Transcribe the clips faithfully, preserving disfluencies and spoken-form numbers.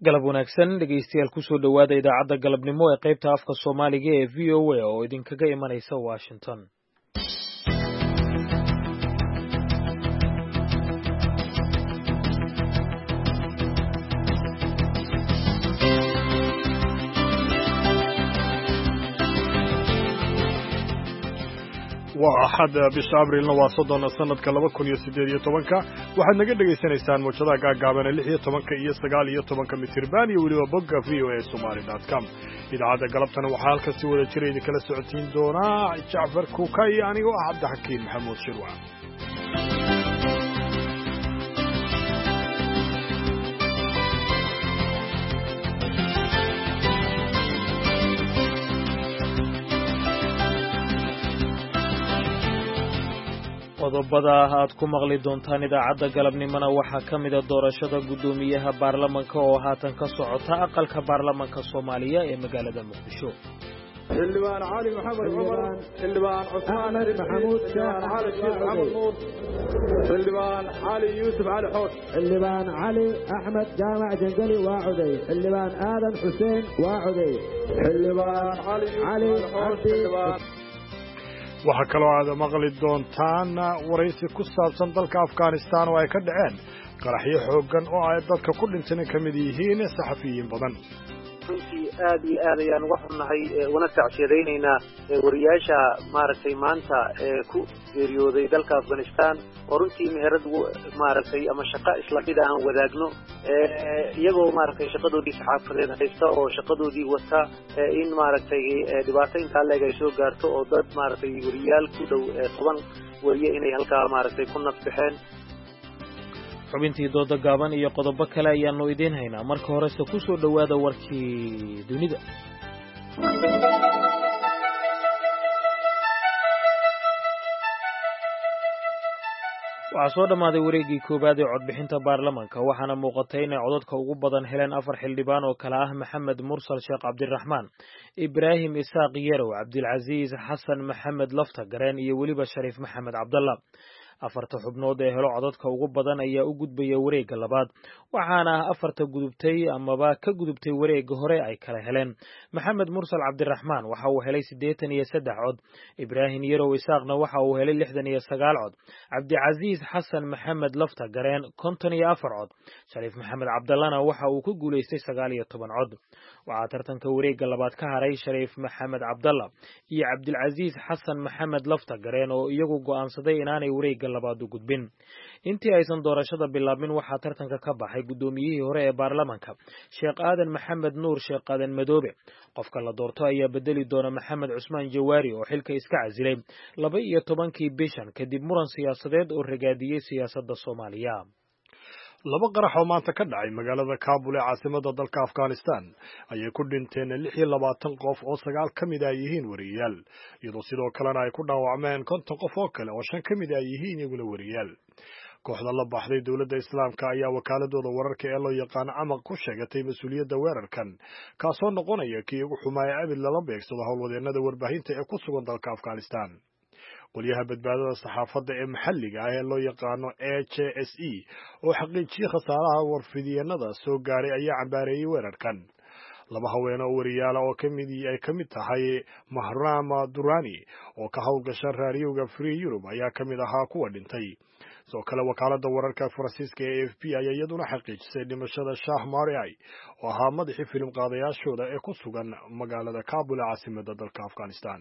galab wanaagsan dhegaystayaal kusoo dhowaada idaacadda galabnimo ee qaybta afka soomaaliga ee v o a oo idinkaga imanaysa washington. waa axad bisha abrilna waa soddon sanadka laba kun iyo siddeed iyo tobanka waxaad naga dhegaysanaysaan mawjadaha gaagaaban ee lix iyo tobanka iyo sagaal iyo tobanka mitirban iyo weliba bogga v o a somali dot com. idaacadda galabtana waxaa halkan si wada jira idinkala socotiin doonaa jacfar kuuka iyo anigoo ah cabdixakiin maxamuud shirwac. qodobada aad ku maqli doontaan idaacadda galabnimona waxaa ka mida doorashada guddoomiyaha baarlamanka oo haatan ka socota aqalka baarlamanka soomaaliya ee magaalada muqdisho. xildhibaan cali maxamed cumar, xildhibaan cusmaan maxamuud sheekh, cali sheekh maxamed nuur, xildhibaan cali yuusuf cali xood, xildhibaan cali axmed jaamac jangali waa coday, xildhibaan aadan xuseen waa coday, xildhibaan cali cabdi. waxaa kaloo aad maqli doontaan waraysi ku saabsan dalka afghanistan oo ay ka dhaceen qaraxyo xooggan oo ay dadka ku dhintana ka mid yihiin saxafiyiin badan. runtii aad iyo aad ayaan uga xunnahay una tacsiyadaynaynaa wariyaasha maaragtay maanta ku geeriyooday dalka afghanistan oo runtii meherad maaragtay ama shaqo isla mid aan wadaagno iyagoo maaragtay shaqadoodii saxaafadeed haysta oo shaqadoodii wata in maaragtay dhibaato intaa leeg ay soo gaarto oo dad maaragtay wariyaal ku dhow toban wariye inay halkaa maaragtay ku nafbixeen. xubintii dooda gaaban iyo qodobo kale ayaanu idiin haynaa. marka horese ku soo dhowaada warkii dunida. waxaa soo dhammaaday wareeggii koowaad ee codbixinta baarlamanka waxaana muuqatay inay codadka ugu badan heleen afar xildhibaan oo kale ah maxamed mursal sheekh cabdiraxmaan, ibraahim isaaq yarow, cabdilcasiis xasan maxamed lafta gareen iyo weliba shariif maxamed cabdalla. afarta xubnood ee helo codadka ugu badan ayaa u gudbaya wareegga labaad waxaana afarta gudubtay amaba ka gudubtay wareegga hore ay kala heleen. maxamed mursal cabdiraxmaan waxa uu helay siddeetan iyo saddex cod, ibraahim yarow isaaqna waxa uu helay lixdan iyo sagaal cod, cabdicasiis xasan maxamed lafta gareen konton iyo afar cod, shariif maxamed cabdallana waxa uu ku guulaystay sagaal iyo toban cod. waxaa tartanka wareegga labaad ka haray shariif maxamed cabdalla iyo cabdilcasiis xasan maxamed lafta gareen oo iyagu go'aansaday inaanay wareegga labaad u gudbin. intii aysan doorashada bilaabmin waxaa tartanka ka baxay guddoomiyihii hore ee baarlamanka sheekh aadan maxamed nuur sheekh aadan madoobe. qofka la doorto ayaa bedeli doona maxamed cusmaan jawaari oo xilka iska casilay laba iyo tobankii bishan kadib muran siyaasadeed oo ragaadiyey siyaasadda soomaaliya. laba qarax oo maanta ka dhacay magaalada kaabul ee caasimada dalka afghanistan ayay ku dhinteen lix iyo labaatan qof oo sagaal ka mid ay yihiin wariyaal, iyadoo sidoo kalena ay ku dhaawacmeen konton qof oo kale oo shan ka mid ay yihiin iyaguna wariyaal. kooxda la baxday dowladda islaamka ayaa wakaaladooda wararka ee loo yaqaano camaq ku sheegatay mas-uuliyadda weerarkan, kaasoo noqonaya kii ugu xumaaya abid lala beegsado howlwadeennada warbaahinta ee ku sugan dalka afghanistan. qolyaha badbaadada saxaafadda ee maxalliga ah ee loo yaqaano a j s e oo xaqiijiyey khasaaraha warfidyeennada soo gaaray ayaa cambaareeyey weerarkan. laba haweene oo wariyaala oo kamid ay ka mid tahay mahrama durani oo ka howlgasha raadiyowga free Europe ayaa ka mid ahaa kuwa dhintay. sidoo kale wakaaladda wararka faransiiska ee a f p ayaa iyaduna xaqiijisay dhimashada shah mariai oo ahaa madaxii filim qaadayaashooda ee ku sugan magaalada kaabul ee caasimada dalka afghanistan.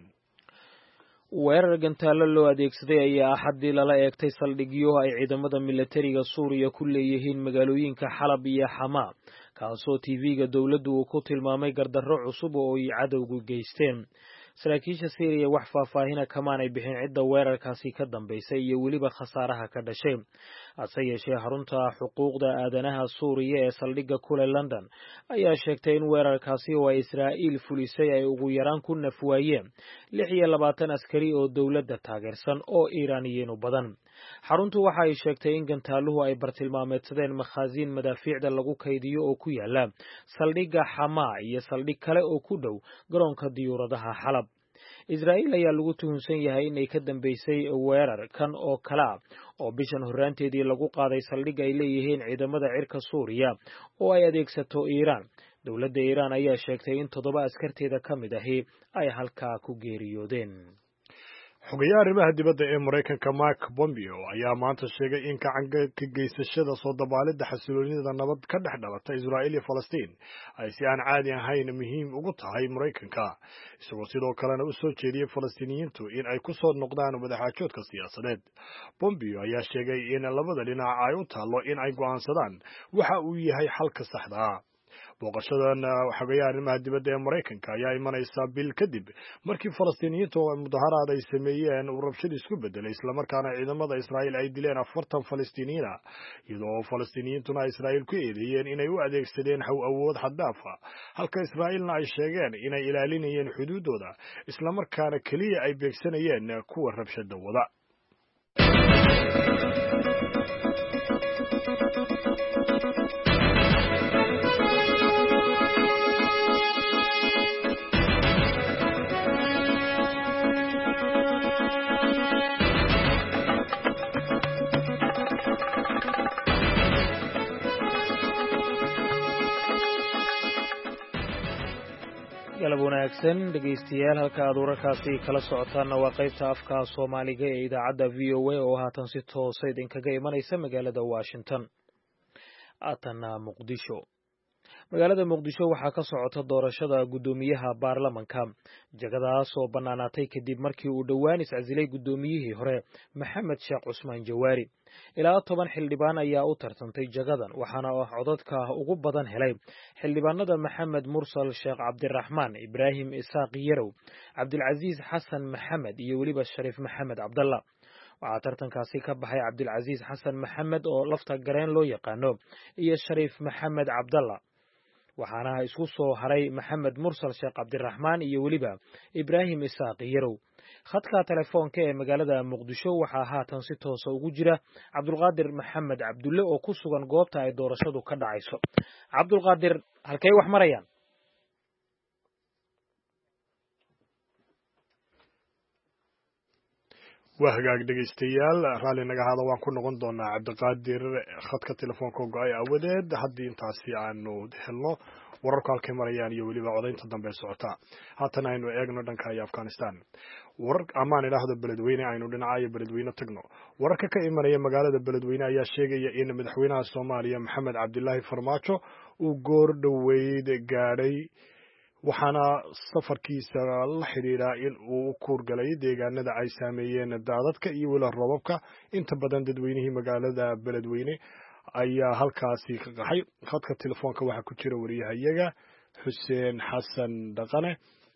weerar gantaalo loo adeegsaday ayaa axaddii lala eegtay saldhigyo ay ciidamada milatariga suuriya ku leeyihiin magaalooyinka xalab iyo xamaa, kaasoo tv-ga dowladdu uu ku tilmaamay gardarro cusub oo ay cadowgu geysteen. saraakiisha syriya wax faahfaahina kamaanay bixin cidda weerarkaasi ka dambaysay iyo weliba khasaaraha ka dhashay. hase yeeshee xarunta xuquuqda aadanaha suuriya ee saldhigga kule london ayaa sheegtay in weerarkaasi oo ay israa'iil fulisay ay ugu yaraan ku nafwaayeen lix iyo labaatan askari oo dowladda taageersan oo iiraaniyiin u badan. xaruntu waxa ay sheegtay in gantaaluhu ay bartilmaameedsadeen makhaasiin madaafiicda lagu kaydiyo oo ku yaala saldhigga xamaa iyo saldhig kale oo ku dhow garoonka diyuuradaha xalab. israa'iil ayaa lagu tuhunsan yahay inay ka dambeysay weerar kan oo kale ah oo bishan horraanteedii lagu qaaday saldhig ay leeyihiin ciidamada cirka suuriya oo ay adeegsato iiraan dowladda iiraan ayaa sheegtay in toddoba askarteeda ka mid ahi ay halkaa ku geeriyoodeen xogayaha arrimaha dibadda ee maraykanka Mike Pompeo ayaa maanta sheegay in gacanka ka geysashada soo dabaalidda xasiloonida nabad ka dhex dhalata Israa'iil iyo Falastiin ay si aan caadi ahayn muhiim ugu tahay Maraykanka isagoo sidoo kalena u soo jeediyay Falastiiniyiintu in ay ku soo noqdaan wadaxaajoodka siyaasadeed. Pompeo ayaa sheegay in labada dhinac ay u taalo in ay go'aansadaan waxa uu yahay xalka saxda ah. booqashadan xogayaha arrimaha dibadda ee Maraykanka ayaa imanaysa bil kadib markii Falastiiniyiintu mudaharaad ay sameeyeen uu rabshad isku bedelay isla markaana ciidamada Israa'iil ay dileen afartan Falastiiniyiin ah iyadoo Falastiiniyiintuna Israa'iil ku eedeeyeen inay u adeegsadeen haw awood xad dhaaf ah halka Israa'iilna ay sheegeen inay ilaalinayeen xuduudooda isla markaana kaliya ay beegsanayeen kuwa rabshada wada. galab wanaagsan dhegaystayaal halka aad wararkaasi kala socotaanna waa qaybta afka Soomaaliga ee idaacadda V O A oo haatan si toos ah idinkaga imanaysa magaalada Washington. Aatana Muqdisho. magaalada Muqdisho waxaa ka socota doorashada gudoomiyaha baarlamanka jagadaas oo banaanaatay kadib markii uu dhawaan iscasilay gudoomiyihii hore Maxamed Sheekh Cusmaan Jawaari. ilaa toban xildhibaan ayaa u tartantay jagadan waxaana codadka ugu badan helay xildhibaanada Maxamed Mursal Sheekh Cabdiraxmaan, Ibraahim Isaaq Yarow, Cabdilcaziz Xasan Maxamed iyo weliba Shariif Maxamed Cabdalla. waxaa tartankaasi ka baxay Cabdilcaziz Xasan Maxamed oo lafta gareen loo yaqaano iyo Shariif Maxamed Cabdalla. waxaana isku soo haray Maxamed Mursal Sheekh Cabdiraxmaan iyo weliba Ibraahim Isaaq Yarow. khadka telefoonka ee magaalada Muqdisho waxaa haatan si toos ah ugu jira Cabdulqaadir Maxamed Cabdulle oo ku sugan goobta ay doorashadu ka dhacayso. Cabdulqaadir, halkay wax marayaan? waa hagaag dhegaystayaal raalli naga hada waan ku noqon doonaa Cabdiqaadir khadka telefoonka go'ay awadeed haddii intaasi aanu helno wararka halkay marayaan iyo weliba codaynta dambe socota. haatan aynu eegno dhanka Afghanistan. warar amaan ilaahdo beledweyne aynu dhinaca beledweyne tagno. wararka ka imanaya magaalada beledweyne ayaa sheegaya in madaxweynaha Soomaaliya Maxamed Cabdilaahi Farmaajo uu goor dhaweyd gaadhay waxaana safarkiisa la xiriira in uu u kuurgalay deegaanada ay saameeyeen daadadka iyo wila roobabka. inta badan dadweynihii magaalada beledweyne ayaa halkaasi ka qaxay. khadka telefoonka waxaa ku jira wariyahayaga Xuseen Xasan Dhaqane.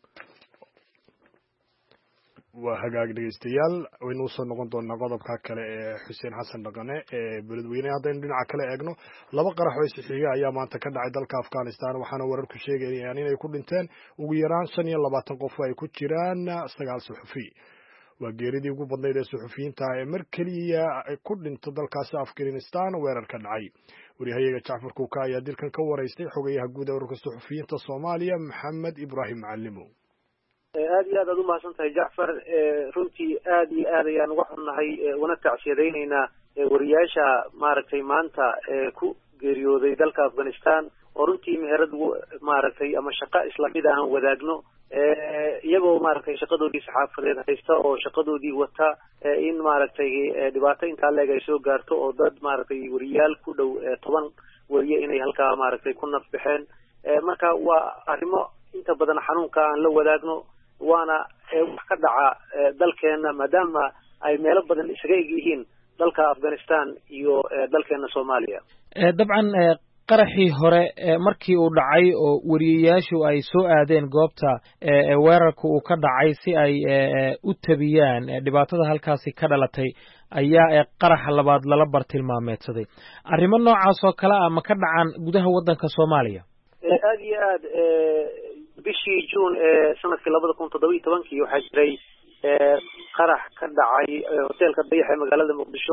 waa hagaag dhegaystayaal waynu soo noqon doonaa qodobka kale ee Xuseen Xasan Dhaqane ee beledweyne. haddaynu dhinaca kale eegno laba qarax oo isxiga ayaa maanta ka dhacay dalka Afghanistan waxaana wararku sheegayaan inay ku dhinteen ugu yaraan shan iyo labaatan qof ay ku jiraan sagaal suxufi. waa geeridii ugu badnayd ee suxufiyiinta ee mar kaliya ku dhinta dalkaasi Afghanistan weerar ka dhacay. wariyahayaga Jacfar Kuuka ayaa dilkan ka wareystay xogayaha guud ee ururka suxufiyiinta Soomaaliya Maxamed Ibraahim Macallimo. aad iyo aad aad u mahadsantahay Jacfar. runtii aad iyo aad ayaan uga xunnahay una tacsiyadaynaynaa wariyaasha maaragtay maanta ku geeriyooday dalka Afghanistan oo runtii meherad maaragtay ama shaqo isla mid ah wadaagno iyagoo maaragtay shaqadoodii saxaafadeed haysta oo shaqadoodii wata in maaragtay dhibaato intaa leeg ay soo gaarto oo dad maaragtay wariyaal ku dhow toban wariye inay halkaa maaragtay ku naf baxeen. marka waa arrimo inta badan xanuunka aan la wadaagno waana wax ka dhaca dalkeena maadaama ay meelo badan isaga eg yihiin dalka Afghanistan iyo dalkeena Soomaaliya. dabcan qaraxii hore markii uu dhacay oo wariyayaashu ay soo aadeen goobta weerarka uu ka dhacay si ay u tabiyaan dhibaatada halkaasi ka dhalatay ayaa qaraxa labaad lala bartilmaameedsaday. arrimo noocaas oo kale ah ma ka dhacaan gudaha waddanka Soomaaliya? aad iyo aad bishii June ee sanadkii labada kun toddoba iyo tobankii waxaa jiray qarax ka dhacay hoteelka Dayax ee magaalada Muqdisho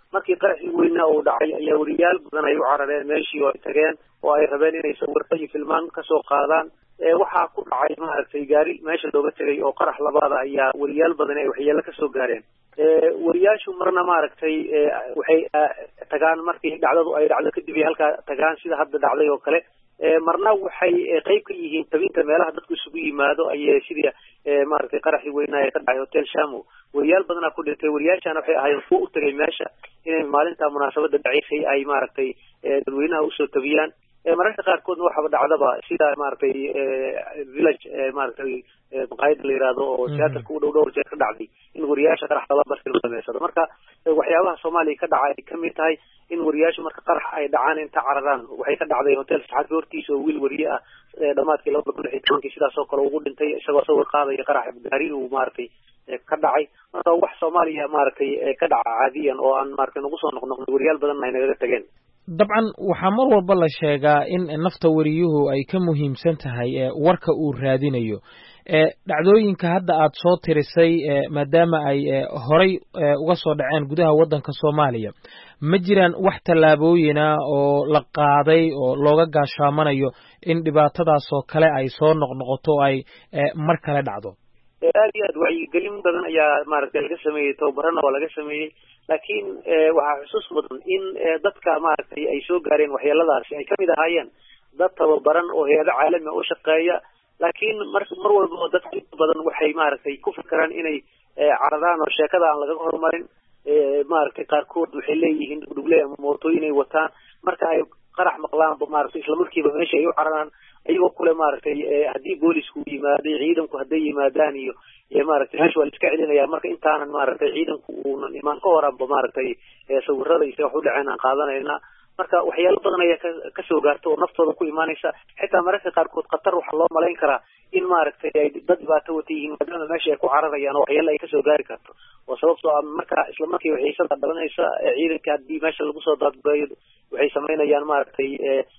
markii qaraxii weynaa uu dhacay ayaa wariyaal badan ay u carareen meeshii oo ay tageen oo ay rabeen inay sawirro iyo filmaan kasoo qaadaan waxaa ku dhacay maaragtay gaari meesha looga tegay oo qarax labaada ayaa wariyaal badan ay waxyeelo kasoo gaareen wariyaashu marna maaragtay waxay tagaan markii dhacdadu ay dhacdo kadib ay halkaa tagaan sida hadda dhacday oo kale marna waxay qayb ka yihiin tabinta meelaha dadku isugu yimaado ayay sidii maaragtay qaraxii weynaa ee ka dhacay hotel Shamo wariyaal badanaa ku dhintay wariyaashana waxay ahaayeen kuwa u tagay meesha inay maalinta munaasabada dhacaysay ay maaragtay dadweynaha usoo tabiyaan mararka qaarkoodna waxaba dhacdaba sida maaragtay village maaragtay maqaayada la yiraahdo oo theaterka u dhow dhowr jeer ka dhacday in wariyaasha qarax laba bartil la sameysado marka waxyaabaha Soomaaliya ka dhacay ay kamid tahay in wariyaashu marka qarax ay dhacaan inta cararaan waxay ka dhacday hotel saxafi hortiisa oo wiil wariye ah dhamaadkii laba kun iyo lix iyo toban sidaas oo kale ugu dhintay isagoo sawir qaadaya qarax gaari uu maaragtay ka dhacay marka wax Soomaaliya maaragtay ka dhaca caadiyan oo aan maaragtay nagu soo noqnoqday wariyaal badan ay naga tageen dabcan waxaa mar walba la sheegaa in nafta wariyuhu ay ka muhiimsan tahay warka uu raadinayo dhacdooyinka hadda aad soo tirisay maadaama ay horay uga soo dhaceen gudaha waddanka Soomaaliya ma jiraan wax tallaabooyin ah oo la qaaday oo looga gaashaamanayo in dhibaatadaas oo kale ay soo noqnoqoto oo ay mar kale dhacdo aad iyo aad wacyigelin badan ayaa maaragtay laga sameeyey tababarana waa laga sameeyey laakiin waxaa xusuus mudan in dadka maaragtay ay soo gaareen waxyeeladaasi ay kamid ahaayeen dad tababaran oo hay'ado caalami u shaqeeya laakiin mar mar walba dadka inta badan waxay maaragtay ku fikiraan inay caradaan oo sheekada aan laga horumarin maaragtay qaarkood waxay leeyihiin dhugdhugle ama mootooyin ay wataan marka ay qarax maqlaan maaragtay isla markiiba meesha ay u cararaan ayagoo kule maaragtay haddii boolisku yimaaday ciidanku hadday yimaadaan iyo maaragtay meesha waa la iska celinaya marka intaanan maaragtay ciidanku uunan imaan ka horanba maaragtay sawirada iyo wax u dhaceen aan qaadanayna marka waxyaalo badan ayaa ka soo gaarta oo naftooda ku imaanaysa xitaa mararka qaarkood khatar waxaa loo malayn karaa in maaragtay ay dad dhibaato wata yihiin maadaama meesha ay ku cararayaan oo waxyaalo ay kasoo gaari karto oo sababtoo ah marka isla markii xiisada dhalanaysa ciidanka haddii meesha lagu soo daadgureeyo waxay samaynayaan maaragtay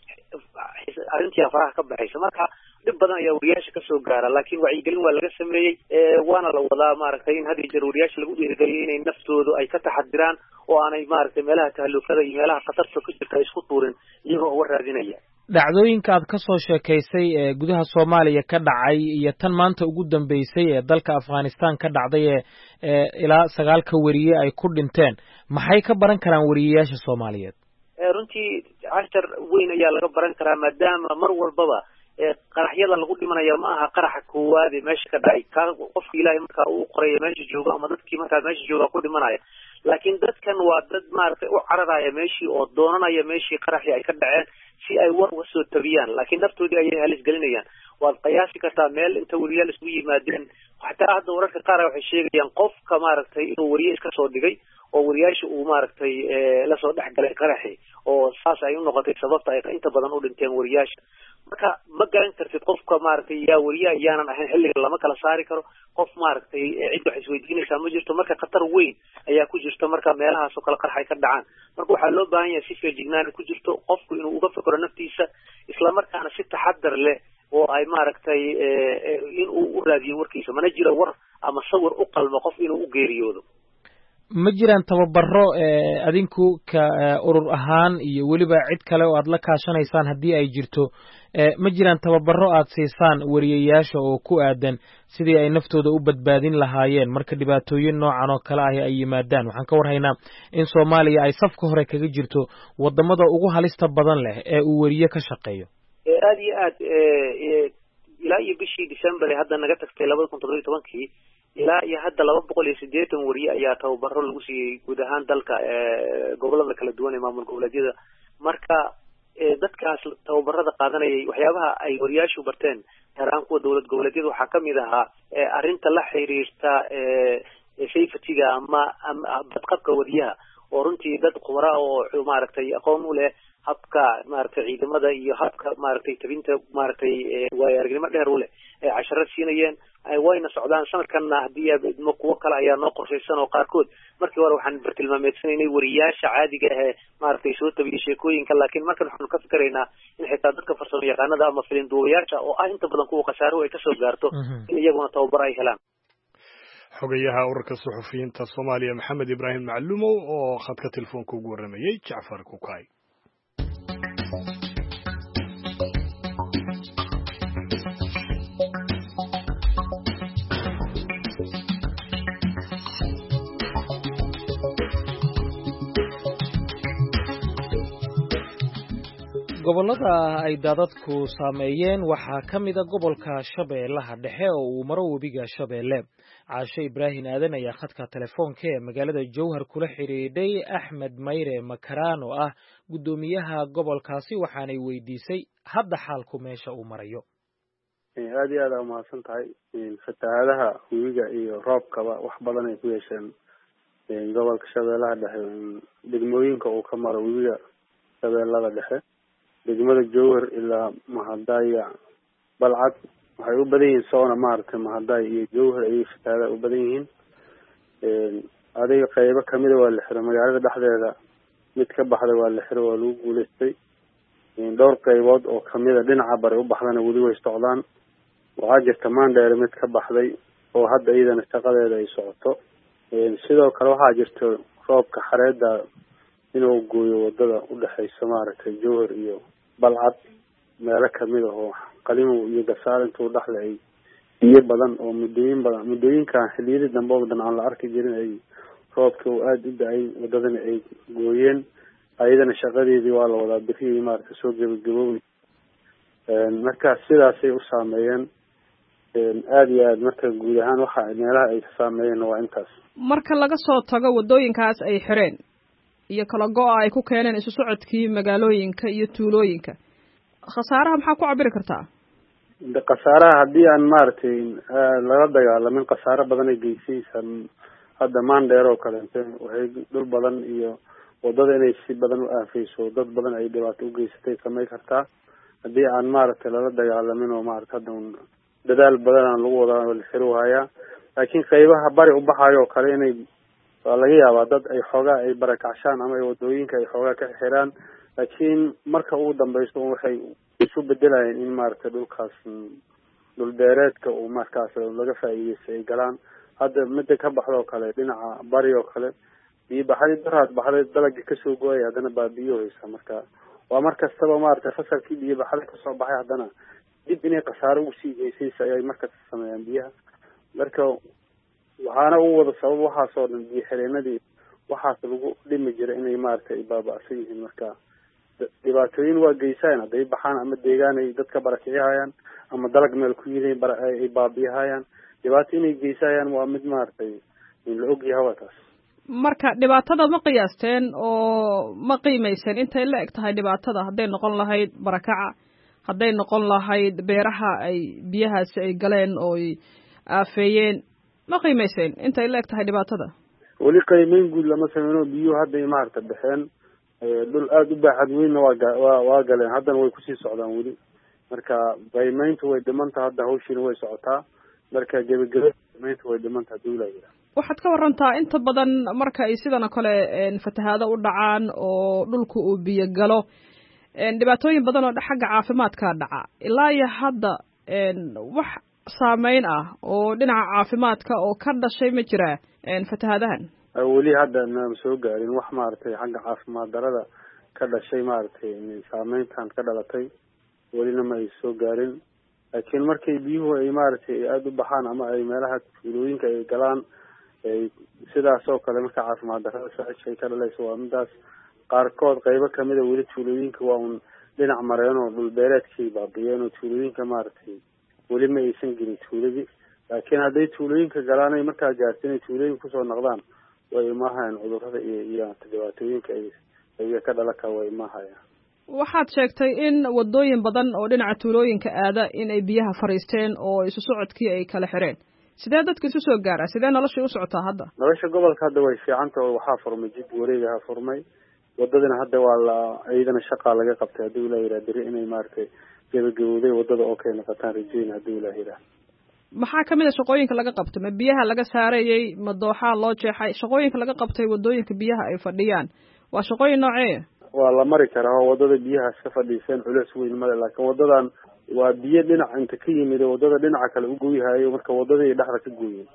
arrintii faraha ka baxaysa marka dhib badan ayaa wariyaasha kasoo gaara laakiin wacyigelin waa laga sameeyey waana la wadaa maaragtay in had iyo jeer wariyaasha lagu dhiirigeliyo inay naftoodu ay ka taxadiraan oo aanay maaragtay meelaha tahallukada iyo meelaha khatarta ku jirta ay isku tuurin iyagoo uga raadinaya dhacdooyinka aad ka soo sheekaysay ee gudaha Soomaaliya ka dhacay iyo tan maanta ugu dambeysay ee dalka Afghanistan ka dhacday ee ilaa sagaalka wariye ay ku dhinteen maxay ka baran karaan wariyeyaasha Soomaaliyeed runtii cashar weyn ayaa laga baran karaa maadaama mar walbaba qaraxyada lagu dhimanaya ma aha qaraxa koowaad ee meesha ka dhacay ka qofka Ilaahay marka uu qoray meesha jooga ama dadkii marka meesha jooga ku dhimanaya laakiin dadkan waa dad maaragtay u cararaya meeshii oo doonanaya meeshii qaraxii ay ka dhaceen si ay war uga soo tabiyaan laakiin naftoodii ayay halis gelinayaan waad qiyaasi kartaa meel inta wariyaal isugu yimaadeen xataa hadda wararka qaar waxay sheegayaan qofka maaragtay inuu wariye iska soo dhigay oo wariyaasha uu maaragtay la soo dhex galay qaraxii oo saas ay u noqotay sababta ay inta badan u dhinteen wariyaasha marka ma garan kartid qofka maaragtay yaa wariye ayaanan ahayn xilliga lama kala saari karo qof maaragtay cid wax isweydiinaysaa ma jirto marka khatar weyn ayaa ku jirta marka meelahaas oo kale qarax ay ka dhacaan marka waxaa loo baahan yahay si feejignaan ku jirto qofku inuu uga fikiro naftiisa isla markaana si taxadar leh oo ay maaragtay in uu u raadiyo warkiisa mana jiro war ama sawir u qalmo qof inuu u geeriyoodo ma jiraan tababaro adinku ka urur ahaan iyo weliba cid kale oo aad la kaashanaysaan haddii ay jirto ma jiraan tababaro aad siisaan wariyeyaasha oo ku aadan sidii ay naftooda u badbaadin lahaayeen marka dhibaatooyin noocan oo kale ah ay yimaadaan waxaan ka warhaynaa in Soomaaliya ay safka hore kaga jirto wadamada ugu halista badan leh ee uu wariye ka shaqeeyo aad iyo aad ilaa iyo bishii December hadda naga tagtay laba kun iyo toban iyo tobankii ilaa iyo hadda laba boqol iyo siddeetan wariye ayaa tababaro lagu siiyey guud ahaan dalka gobolada kala duwan ee maamul goboleedyada marka dadkaas tababarada qaadanayay waxyaabaha ay wariyaashu barteen gaar ahaan kuwa dowlad goboleedyada waxaa kamid ahaa arrinta la xiriirta safety-ga ama badqabka wariyaha oo runtii dad khubara oo maaragtay aqoon u leh habka maaragtay ciidamada iyo habka maaragtay tabinta maaragtay waayo aragnimo dheer u leh ee casharo siinayeen wayna socdaan sanadkanna haddii idmo kuwo kale ayaa noo qorshaysan oo qaarkood markii hore waxaan bartilmaameedsanaynay wariyaasha caadiga ah ee maaragtay soo tabiya sheekooyinka laakiin markan waxaanu ka fikiraynaa in xitaa dadka farsamo yaqaanada ama filin duubayaasha oo ah inta badan kuwa khasaaruhu ay kasoo gaarto in iyaguna tababar ay helaan xogayaha ururka suxufiyiinta Soomaaliya Maxamed Ibraahim Macluumow oo khadka telefoonka ugu waramayay Jacfar Kukay. gobolada ay daadadku saameeyeen waxaa ka mid a gobolka Shabeellaha Dhexe oo uu maro webiga Shabeelle. Caashe Ibraahim Aadan ayaa khadka telefoonka ee magaalada Jowhar kula xiriiray Axmed Mayre Makaraan oo ah gudoomiyaha gobolkaasi waxaanay weydiisay hadda xaalku meesha uu marayo. aad iyo aad u mahadsan tahay fatahaadaha webiga iyo roobkaba wax badan ay ku yeesheen gobolka Shabeellaha Dhexe degmooyinka uu ka maro webiga Shabeellaha Dhexe degmada Jowhar ilaa Mahadaya Balcad waxay u badan yihiin soona maartay Mahadaya iyo Jowhar ay fatahaada u badan yihiin adiga qaybo kamid ah waa la xiray magaalada dhexdeeda mid ka baxday waa la xiray waa lagu guuleystay dhowr qaybood oo kamid ah dhinaca bari u baxdana wali way socdaan waxaa jirta Maandheer mid ka baxday oo hadda iyadana shaqadeeda ay socoto sidoo kale waxaa jirta roobka xareeda inuu gooyo wadada u dhaxaysa maaragtay Jowhar iyo Balcad meelo kamid ah oo qalimo iyo gasaar intuu dhaxlay biyo badan oo mudooyin badan mudooyinka xilliyada dambe oo dhan aan la arki jirin ay roobka uu aad u daay wadadana ay gooyeen ayadana shaqadeedii waa la wadaa bixiyay maaragtay soo gabagabowday marka sidaas ay u saameeyeen aad iyo aad marka guud ahaan waxa meelaha ay saameeyeen waa intaas marka laga soo tago wadooyinkaas ay xireen iyo kala go'a ay ku keeneen isu socodkii magaalooyinka iyo tuulooyinka khasaaraha maxaa ku cabiri kartaa khasaaraha haddii aan maaragtay laga dagaalamin khasaaro badan ay geysaysan hadda Maandheer oo kale waxay dhul badan iyo wadada inay si badan u aafayso dad badan ay dhibaato u geysatay kamay kartaa haddii aan maaragtay laga dagaalamin oo maaragtay dadaal badan aan lagu wadaa la xiro haya laakiin qaybaha bari u baxayo kale inay waa laga yaabaa dad ay xoogaa ay barakacashaan ama ay wadooyinka ay xoogaa ka xiraan laakiin marka ugu dambayso waxay isu bedelayeen in maaragtay dhulkaas dhul beereedka uu markaas laga faa'iideystay ay galaan hadda midda ka baxdo kale dhinaca bari oo kale biyo baxay daraad baxday dalagga ka soo gooyay haddana baabiyo haysa marka waa markastaba maaragtay fasalkii biyo baxay ka soo baxay haddana dib inay khasaaro u sii geysaysa ayay markaas sameeyaan biyaha marka waxaana u wada sabab waxaas oo dhan biyo xireenadii waxaas lagu dhimi jiray inay maaragtay baaba'san yihiin marka dhibaatooyin waa geysayaan hadday baxaan ama deegaan ay dadka barakiciyahayaan ama dalag meel ku yihiin ay baabiyahayaan dhibaato inay geysayaan waa mid maaragtay la ogyahay waa taas marka dhibaatada ma qiyaasteen oo ma qiimaysan intay la eg tahay dhibaatada hadday noqon lahayd barakaca hadday noqon lahayd beeraha ay biyahaasi ay galeen oo ay aafeeyeen ma qiimaysan intay la eg tahay dhibaatada weli qiimeyn guud lama sameyno biyuhu hadday maaragta baxeen dhul aada u baaxad weynna waa waa galeen haddana way kusii socdaan weli marka qiimeyntu way dhimanta hadda hawshiina way socotaa marka gebageba qiimeyntu way dhimanta haddii la yidhaha waxaad ka warantaa inta badan marka ay sidan oo kale fatahaado u dhacaan oo dhulku uu biyo galo dhibaatooyin badan oo xagga caafimaadka dhaca ilaa iyo hadda wax saameyn ah oo dhinaca caafimaadka oo ka dhashay ma jiraa fatahaadahan weli hadda nama soo gaarin wax maaragtay xagga caafimaad darada ka dhashay maaragtay saameyntan ka dhalatay welina ma ay soo gaarin laakiin markay biyuhu ay maaragtay aada u baxaan ama ay meelaha tuulooyinka ay galaan sidaas oo kale marka caafimaad darada saacishay ka dhalayso waa midaas qaarkood qaybo kamida weli tuulooyinka waa un dhinac mareen oo dhul beereedkii baabiyeen oo tuulooyinka maaragtay weli ma aysan gelin tuuladii laakiin hadday tuulooyinka galaan ay markaa gaarta inay tuulooyinka kusoo noqdaan way imaahayaan cudurrada iyo iyo dhibaatooyinka ay ayaga ka dhalan kara way imaahayaan waxaad sheegtay in wadooyin badan oo dhinaca tuulooyinka aada in ay biyaha fariisteen oo isu socodkii ay kala xireen sidee dadka isu soo gaaraa sidee nolosha u socotaa hadda nolosha gobolka hadda way fiicanta oo waxaa furmay jid wareegaha furmay wadadana hadda waa la iyadana shaqaa laga qabtay haddii ilaa yidhaha beri inay maaragtay gebagabowday wadada oo kay noqotaan rajeyn haddii ilaa yidhaha maxaa kamid a shaqooyinka laga qabtay ma biyaha laga saarayay ma dooxaa loo jeexay shaqooyinka laga qabtay wadooyinka biyaha ay fadhiyaan waa shaqooyin nooceeya waa la mari karaa oo wadada biyahaas ka fadhiiseen culeys weyn male laakiin wadadan waa biyo dhinac inta ka yimid wadada dhinaca kale u gooyhayo marka wadadii dhexda ka gooyeen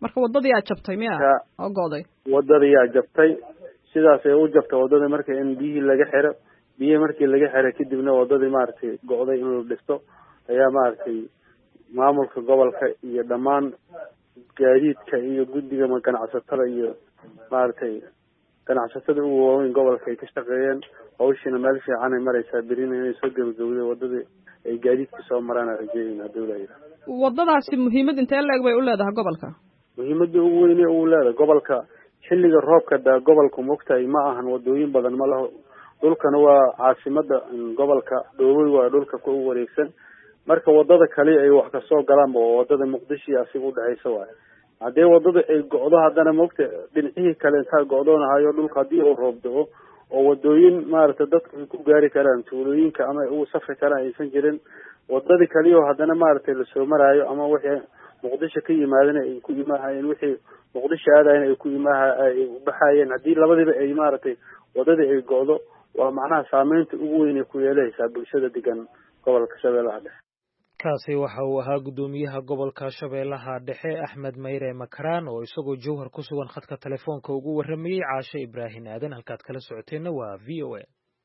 marka wadadii aa jabtay miya oo go'day wadadii aa jabtay sidaas ay u jabtay wadadii markii in biyihii laga xiro biyihii markii laga xiray kadibna wadadii maaragtay go'day in la dhisto ayaa maaragtay maamulka gobolka iyo dhammaan gaadiidka iyo guddiga ganacsatada iyo maaragtay ganacsatada ugu waaweyn gobolka ay ka shaqeeyeen hawshiina meel fiican ay maraysaa berina inay soo gabagabday wadadii ay gaadiidka soo maraan aan rajeynayna dawladda wadadaasi muhiimad intee leeg bay u leedahay gobolka muhiimadda ugu weyn ee uu leedahay gobolka xilliga roobka daa gobolku mogtahay ma ahan wadooyin badan ma laho dhulkana waa caasimada gobolka dhoowey waa dhulka ku wareegsan marka wadada kale ay wax ka soo galaan oo wadada muqdisho iyo asiga u dhaxaysa waay haddii wadada ay go'do haddana mogta dhinacihii kale intaa go'doonahayo dhulka haddii uu roob da'o oo wadooyin maaragtay dadku ay ku gaari karaan tuulooyinka ama ay ugu safri karaan aysan jirin wadadii kaliya oo haddana maaragtay lasoo maraayo ama wixii muqdisho ka yimaadana ay ku imaahayeen wixii muqdisho aadayna ay ku imaaha ay u baxayeen haddii labadiiba ay maaragtay wadadii ay go'do waa macnaha saameynta ugu weyn ay ku yeelaysaa bulshada degan gobolka shabeellaha dhexe kaasi waxa uu ahaa guddoomiyaha gobolka shabeellaha dhexe axmed mayre makaraan oo isagoo jowhar ku sugan khadka telefoonka ugu warramayey caashe ibraahim aadan halkaad kala socoteenna waa v o a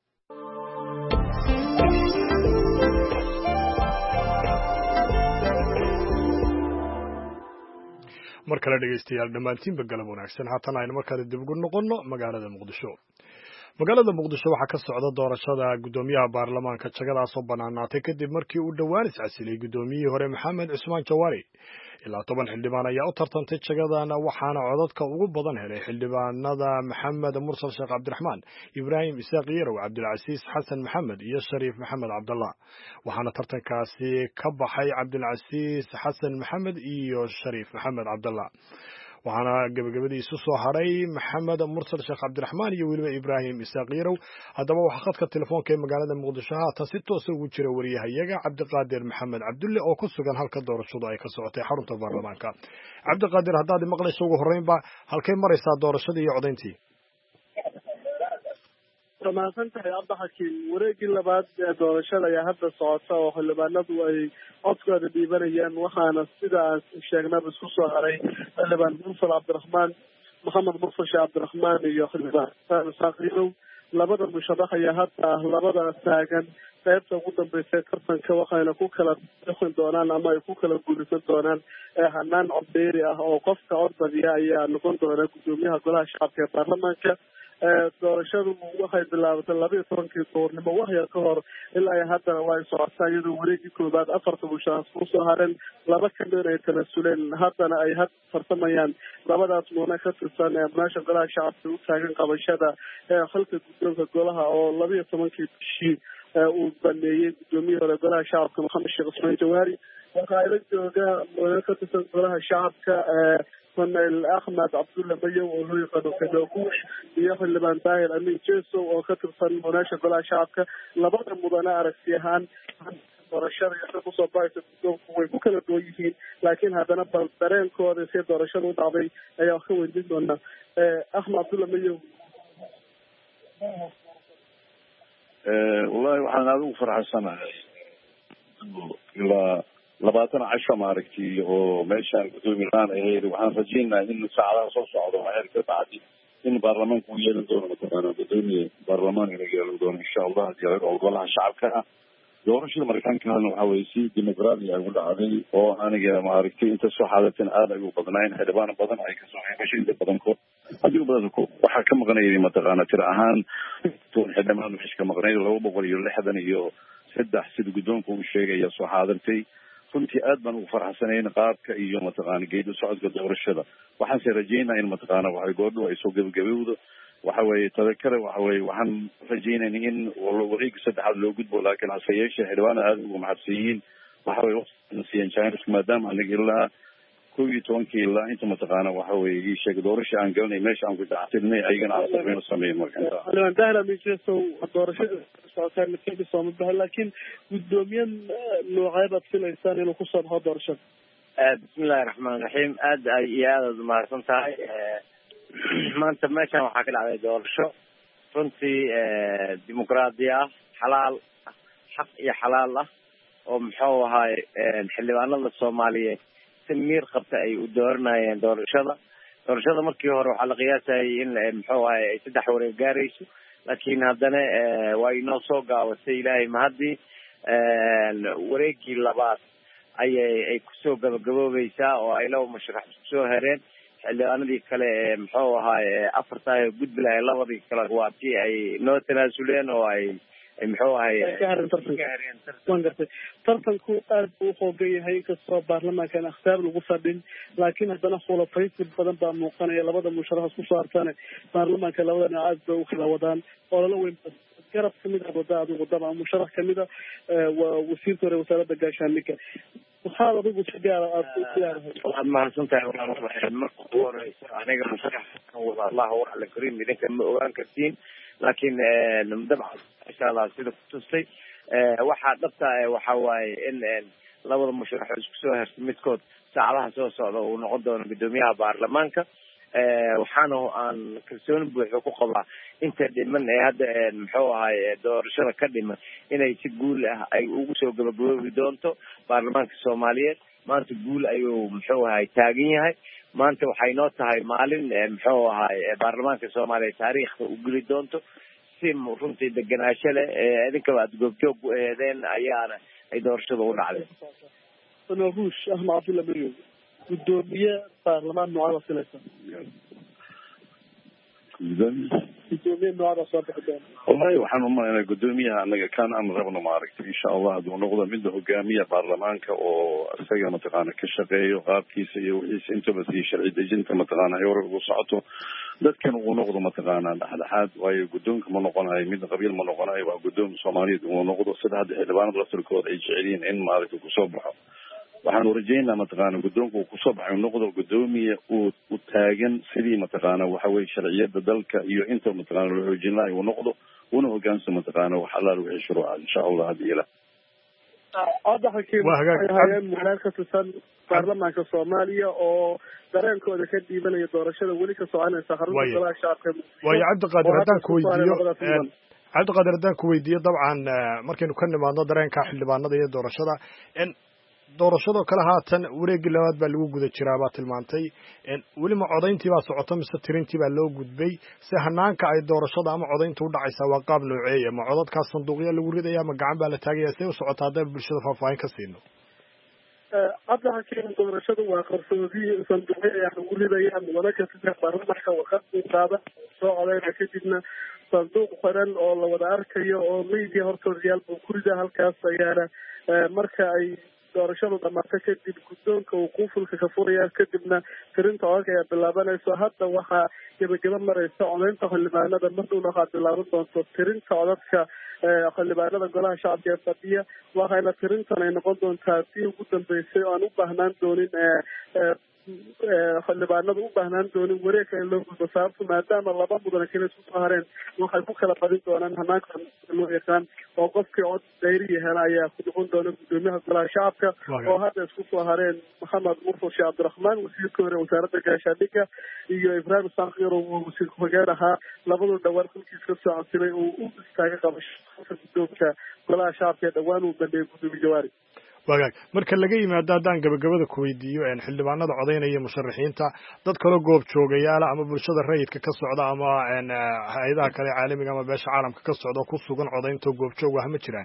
mar kale dhegeystayaal dhammaantiinba galab wanaagsan haatan aynu markaada dib ugu noqonno magaalada muqdisho magaalada muqdisho waxaa ka socda doorashada guddoomiyaha baarlamaanka jagadaasoo banaanaatay kadib markii uu dhowaan iscasilay guddoomiyihii hore maxamed cusmaan jawaari ilaa toban xildhibaan ayaa u tartantay jagadan waxaana codadka ugu badan helay xildhibaanada maxamed mursal sheekh cabdiraxmaan ibraahim isaaq yarow cabdilcasiis xasan maxamed iyo shariif maxamed cabdallah waxaana tartankaasi ka baxay cabdilcasiis xasan maxamed iyo shariif maxamed cabdallah waxaana gabagabadii isu soo haray maxamed mursal sheekh cabdiraxmaan iyo weliba ibraahim isaaq yarow haddaba waxaa khadka telefoonka ee magaalada muqdisho haatan si toosa ugu jira wariyahayaga cabdiqaadir maxamed cabdulle oo ku sugan halka doorashadu ay ka socotay xarunta baarlamaanka cabdiqaadir haddaad maqlayso ugu horreynba halkay maraysaa doorashadii iyo codayntii mahadsan tahay abdaxakiin wareegii labaad ee doorashada ayaa hadda socota oo xildhibaanadu ay codkooda dhiibanayaan waxaana sida aan sheegnaba isku soo haray xildhibaan mursal cabdiraxmaan maxamed mursal sheekh cabdiraxmaan iyo xildhibaan isaaq yarow labada musharax ayaa hadda labada taagan qaybta ugu dambeysay tartanka waxayna ku kala dhixin doonaan ama ay ku kala guulaysan doonaan hanaan codbeeri ah oo qofka cod badiya ayaa noqon doona guddoomiyaha golaha shacabka ee baarlamaanka doorashadu waxay bilaabatay laba iyo tobankii duurnimo waxyar ka hor ilaa iyo haddana way socotaa iyadoo wareegii koobaad afarta musharax kusoo hareen laba kamid ay tanasuleen haddana ay had tartamayaan labadaas muune ka tirsan ee munaasha golaha shacabka u taagan qabashada xilka guddoonka golaha oo laba iyo tobankii bishii uu baneeyey guddoomiyihii hore golaha shacabka maxamed sheekh cusmaan jawaari waxaa ila jooga muune ka tirsan golaha shacabka korneyl axmed cabdulle mayow oo loo yaqaano kadoguush iyo xildhibaan daahir amin jesow oo ka tirsan munaasha golaha shacabka labada mudane aragti ahaan doorashada iyo kusoo baxaysa guddoonku way ku kala duwan yihiin laakiin haddana bal dareenkooda si doorashada u dhacday ayaa wax ka weydiin doonaa axmed cabdulle mayow wallahi waxaan aada ugu farxansanahay ilaa labaatan casho maaragtay oo meeshaan guddoomi la-aan ahayd waxaan rajaynahay in saacadaha soo socdo heerka bacdi in baarlamaanka uu yeelan doono mataqaana guddoomiye baarlamaan inuu yeelan doono insha allah hadii oo golaha shacabka ah doorashada mareykankana waxa weye si dimuqraadi ay u dhacday oo aniga maaragtay inta soo xaadatan aad ay u badnayn xildhibaan badan ay kasoo qeybgashay inta badankood haddii badan waxaa ka maqnayay mataqaana tir ahaan toban xildhibaan waxay ka maqnayd laba boqol iyo lixdan iyo saddex sida guddoonka uu sheegaya soo xaadirtay runtii aad baan ugu farxansanayn qaabka iyo mataqaana geedi socodka doorashada waxaanse rajeynaa in mataqaana waxay goordhow ay soo gebagabowdo waxa weeye tadakare waxa weye waxaan rajeynayna in wareega saddexaad loo gudbo laakiin hase yeeshee xildhibaana aada ugu mahadsan yihiin waxa weye waqtiana siiyeen jairsku maadaama anaga ilaa kow iyo tobankii ilaa inta mataqaana waxa weye ii sheegay doorasha aan galanay meesha aan ku dactirnay ayagana aan sarmeyno sameeyen marka xildhibaan daahir amin jesow doorashada socotaa midkii sooma bahay laakiin guddoomiye noocee baad filaysaan inuu kusoo baxo doorashada bismillahi raxmaan raxiim aad ay iyo aadaad umahadsan tahay maanta meeshan waxaa ka dhacday doorasho runtii dimuqraadi ah xalaal xaq iyo xalaal ah oo muxuu ahaay xildhibaanada soomaaliyeed si miir qabta ay u dooranayeen doorashada doorashada markii hore waxaa la qiyaasayay in muxuu ahay ay saddex wareeg gaarayso laakiin haddana waa inoo soo gaabatay ilaahay mahadii wareegii labaad ayay ay kusoo gabagaboobaysaa oo ay laba musharax kusoo hereen xildhibaanadii kale ee muxuu ahaay afartaa gudbila ee labadii kale waa tii ay noo tanaasuleen oo ay muxuu ahay waan gartay tartanku aad buu uxoogan yahay inkastoo baarlamaankan akhtaar lagu fadhin laakiin haddana khulafaysi badan baa muuqanaya labada musharax isku saartane baarlamaanka labada dhinac aad bay ukala wadaan olala weyn garab kamid ah wada adigu daba musharax kamid ah waa wasiirka hore wasaaradda gaashaandhigga waxaad adigu si gaara aad u diyaarahay waad mahadsantahay walaal marka ugu horeysa aniga musharax wada allahu acla kariim idinka ma ogaan kartiin laakiin dabcan insha allah sida kutustay waxaa dhabta waxa waaye in labada musharax isku soo hertay midkood saacadaha soo socda uu noqon doono guddoomiyaha baarlamaanka waxaana aan kalsooni buuxda ku qabaa inta dhiman ee hadda muxuu ahay doorashada ka dhiman inay si guul ah ay ugu soo gabagaboobi doonto baarlamaanka soomaaliyeed maanta guul ayuu muxuu ahay taagan yahay maanta waxay noo tahay maalin muxuu ahay baarlamaanka soomaaliya taariikhda u geli doonto si runtii degenaansho leh idinkaba aada goobjoog u eedeen ayaana ay doorashada u dhacday naruush ahmed cabdulla maryam gudoomiye baarlamaan noocada filaysa gudoomiye noocada soo bixi doona wallahi waxaan umalaynaa gudoomiyaha anaga kaan aan rabno maaragtay insha allah hadduu noqdo midda hogaamiya baarlamaanka oo isaga mataqaana ka shaqeeyo qaabkiisa iyo wixiisa intaba sii sharci dejinta mataqaana ay hore ugu socoto dadkan uu noqdo mataqaana dhexdhexaad waayo guddoonka ma noqonayo mid qabiil ma noqonayo waa guddoon soomaaliyeed uu noqdo sida hadda xildhibaanada laftirkooda ay jecelyiin in maaragtay kusoo baxo waxaanu rajaynaa mataqaana guddoonka uu kusoo baxay noqdo guddoomiye uu u taagan sidii mataqaana waxa weye sharciyada dalka iyo inta mataqaana la xoojin lahay uu noqdo una hogaansa mataqaana wax allaal wixii shuruuca insha allah hadii ila hadda hakiim waxay hayeen mulaal ka tirsan baarlamaanka soomaaliya oo dareenkooda ka dhiibanaya doorashada weli ka soconaysa xarunta golaha shacabka waayo cabdiqaadir haddaan ku weydiiyo cabdiqaadir haddaan ku weydiiyo dabcan markaynu ka nimaadno dareenka xildhibaanada iyo doorashada doorashadoo kale haatan wareegii labaad baa lagu guda jiraa baa tilmaantay welima codayntii baa socoto mise tirintii baa loo gudbay si hanaanka ay doorashada ama codaynta u dhacaysaa waa qaab nooceeya ma codadkaas sanduuqya lagu ridaya ma gacan baa la taagaya see u socota haddayba bulshada faahfaahin ka siino hadda hakiin doorashadu waa qarsoodi sanduuqya ayaa lagu ridaya mudane kasita baarlamaanka warqad qaada soo codayna kadibna sanduuq xiran oo la wada arkayo oo media hortoodayaal buu ku ridaa halkaas ayaana marka ay doorashadu dhamaata kadib guddoonka uu quufulka ka furaya kadibna tirinta codadka ayaa bilaabanayso hadda waxaa gebagaba mareysa codaynta xildhibaanada mardhowna waxaad bilaaban doonto tirinta codadka xildhibaanada golaha shacabka ee fadhiya waxayna tirintan ay noqon doontaa tii ugu dambeysay oo aan u baahnaan doonin xildhibaanada u baahnaan doonin wareegka in loo gudbo sababto maadaama laba mudane kale isku soo hareen waxay ku kala badin doonaan hanaanka loo yaqaan oo qofkii cod dayriya hela ayaa ku noqon doona guddoomiyaha golaha shacabka oo hadda isku soo hareen maxamed mursal sheekh cabdiraxmaan wasiirka hore wasaaradda gaashaandhigga iyo ibraahim saakir oo wasiir ku-xigeen ahaa labadu dhawaan xilkiis ka soo codsilay uu u istaaga qabashada guddoonka golaha shacabka ee dhawaan uu bandhigay guddoomiye jawaari wagaag marka laga yimaado haddaan gabagabada ku weydiiyo xildhibaanada codaynaya musharaxiinta dad kaloo goob joogayaala ama bulshada rayidka ka socda ama hay-adaha kale caalamiga ama beesha caalamka ka socda ku sugan codaynto goob joog ah ma jiraan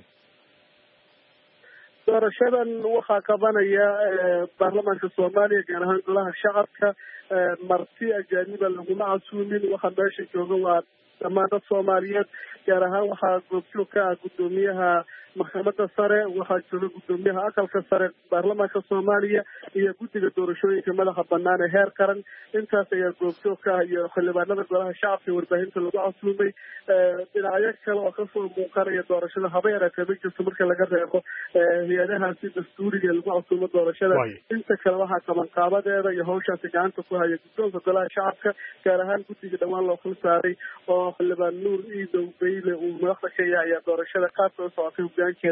doorashadan waxaa qabanaya baarlamaanka soomaaliya gaar ahaan golaha shacabka marti ajaaniba laguma casuumin waxaa meesha jooga waa dhammaan dad soomaaliyeed gaar ahaan waxaa goobjoog ka ah guddoomiyaha maxkamadda sare waxaa jooga guddoomiyaha aqalka sare baarlamaanka soomaaliya iyo guddiga doorashooyinka madaxa banaan ee heer qaran intaas ayaa goobjoog ka ah iyo xildhibaanada golaha shacabka ee warbaahinta lagu casuumay dhinacyo kale oo kasoo muuqanaya doorashada haba yaraatee ma jirto marka laga reebo hay-adahaasi dastuuriga lagu casuumo doorashada inta kale waxaa qabanqaabadeeda iyo hawshaasi gacanta ku haya guddoonka golaha shacabka gaar ahaan guddiga dhawaan loo kala saaray oo xildhibaan nuur iidow beyle uu madaxda ka yahay ayaa doorashada qaabka u socotay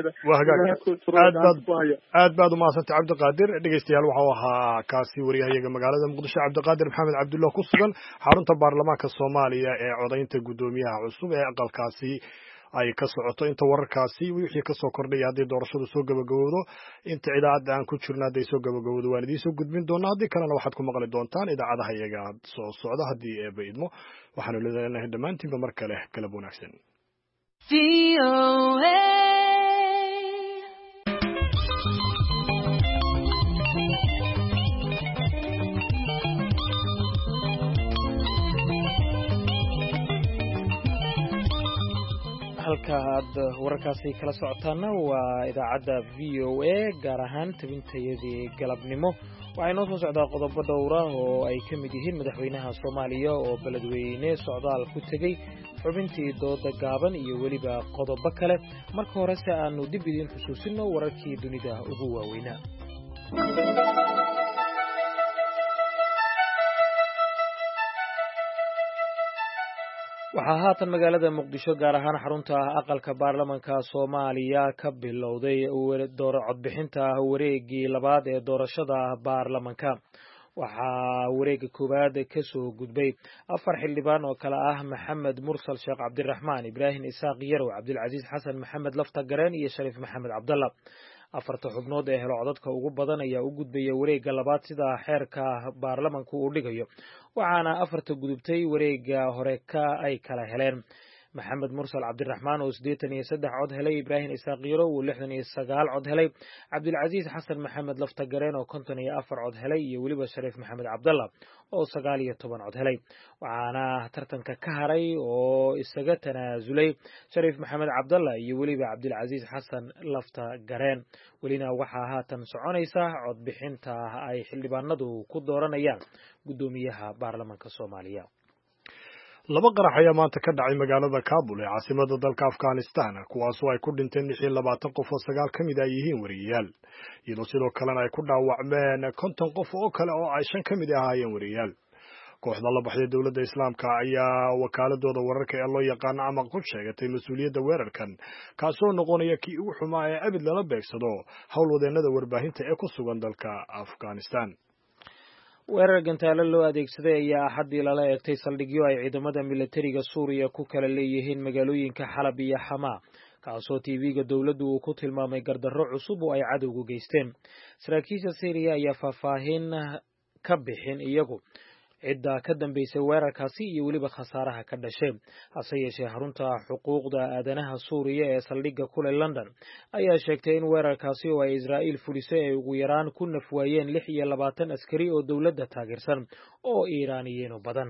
aad baad umahadsantay cabdiqaadir dhegeystayaal waxau ahaa kaasi wariyahayaga magaalada muqdisho cabdiqaadir maxamed cabdullah ku sugan xarunta baarlamaanka soomaaliya ee codaynta guddoomiyaha cusub ee aqalkaasi ay ka socoto inta wararkaasi wixii kasoo kordhaya haddii doorashadu soo gabagabowdo inta idaacadda aan ku jirna hadday soo gabagabowdo waan idiin soo gudbin doonaa haddii kalena waxaad ku maqli doontaan idaacadaha iyaga soo socda haddii eeba idmo waxaanu leedahay dhammaantiinba mar kale galab wanaagsan. halka aad wararkaasi kala socotaana waa idaacadda v o a gaar ahaan tabintayadii galabnimo waxay noo soo socdaa qodobo dhowra oo ay ka mid yihiin madaxweynaha Soomaaliya oo beledweyne socdaal ku tegay xubintii dooda gaaban iyo weliba qodobo kale marka hore si aanu dib idin xusuusino wararkii dunida ugu waaweynaa. waxaa haatan magaalada muqdisho gaar ahaan xarunta aqalka baarlamaanka Soomaaliya ka bilowday dooro codbixinta wareegii labaad ee doorashada baarlamaanka. waxaa wareega koowaad ka soo gudbay afar xildhibaan oo kala ah Maxamed Mursal Sheekh Cabdiraxmaan, Ibraahim Isaaq Yarow, Cabdilcasiis Xasan Maxamed Lafta Gareen iyo Shariif Maxamed Cabdalla. afarta xubnood ee helo codadka ugu badan ayaa u gudbaya wareega labaad sida xeerka baarlamaanku uu dhigayo, waxaana afarta gudubtay wareega hore ka ay kala heleen Maxamed Mursal Cabdiraxmaan oo siddeetan iyo saddex cod helay, Ibraahim Isaaq Yarow oo lixdan iyo sagaal cod helay, Cabdilcasiis Xasan Maxamed Lafta Gareen oo konton iyo afar cod helay iyo weliba Shariif Maxamed Cabdalla oo sagaal iyo toban cod helay. waxaana tartanka ka haray oo isaga tanaasulay Shariif Maxamed Cabdalla iyo weliba Cabdilcasiis Xasan Lafta Gareen. welina waxaa haatan soconaysa codbixinta ay xildhibaanadu ku dooranayaan guddoomiyaha baarlamaanka Soomaaliya. laba qarax ayaa maanta ka dhacay magaalada Kabul ee caasimadda dalka Afghanistan kuwaasoo ay ku dhinteen lix iyo labaatan qof oo sagaal ka mid ah yihiin wariyaal iyadoo sidoo kalena ay ku dhaawacmeen konton qof oo kale oo ay shan ka mid ahaayeen wariyaal. kooxda la baxday dowladda islaamka ayaa wakaaladooda wararka ee loo yaqaano ama ku sheegatay mas-uuliyadda weerarkan kaasoo noqonaya kii ugu xumaa ee abid lala beegsado howlwadeennada warbaahinta ee ku sugan dalka Afghanistan. weerar gantaalo loo adeegsaday ayaa axaddii lala eegtay saldhigyo ay ciidamada militariga Suuriya ku kala leeyihiin magaalooyinka Xalab iyo Xamaa, kaasoo T V-ga dowladdu uu ku tilmaamay gardarro cusub oo ay cadowgu geysteen. saraakiisha Syria ayaa faahfaahin ka bixin iyagu cidda ka dambeysay weerarkaasi iyo weliba khasaaraha ka dhashay. hase yeeshee xarunta xuquuqda aadanaha Suuriya ee saldhigga kule London ayaa sheegtay in weerarkaasi oo ay Israa'iil fulisay ay ugu yaraan ku nafwaayeen lix iyo labaatan askari oo dowladda taageersan oo Iiraaniyiin u badan.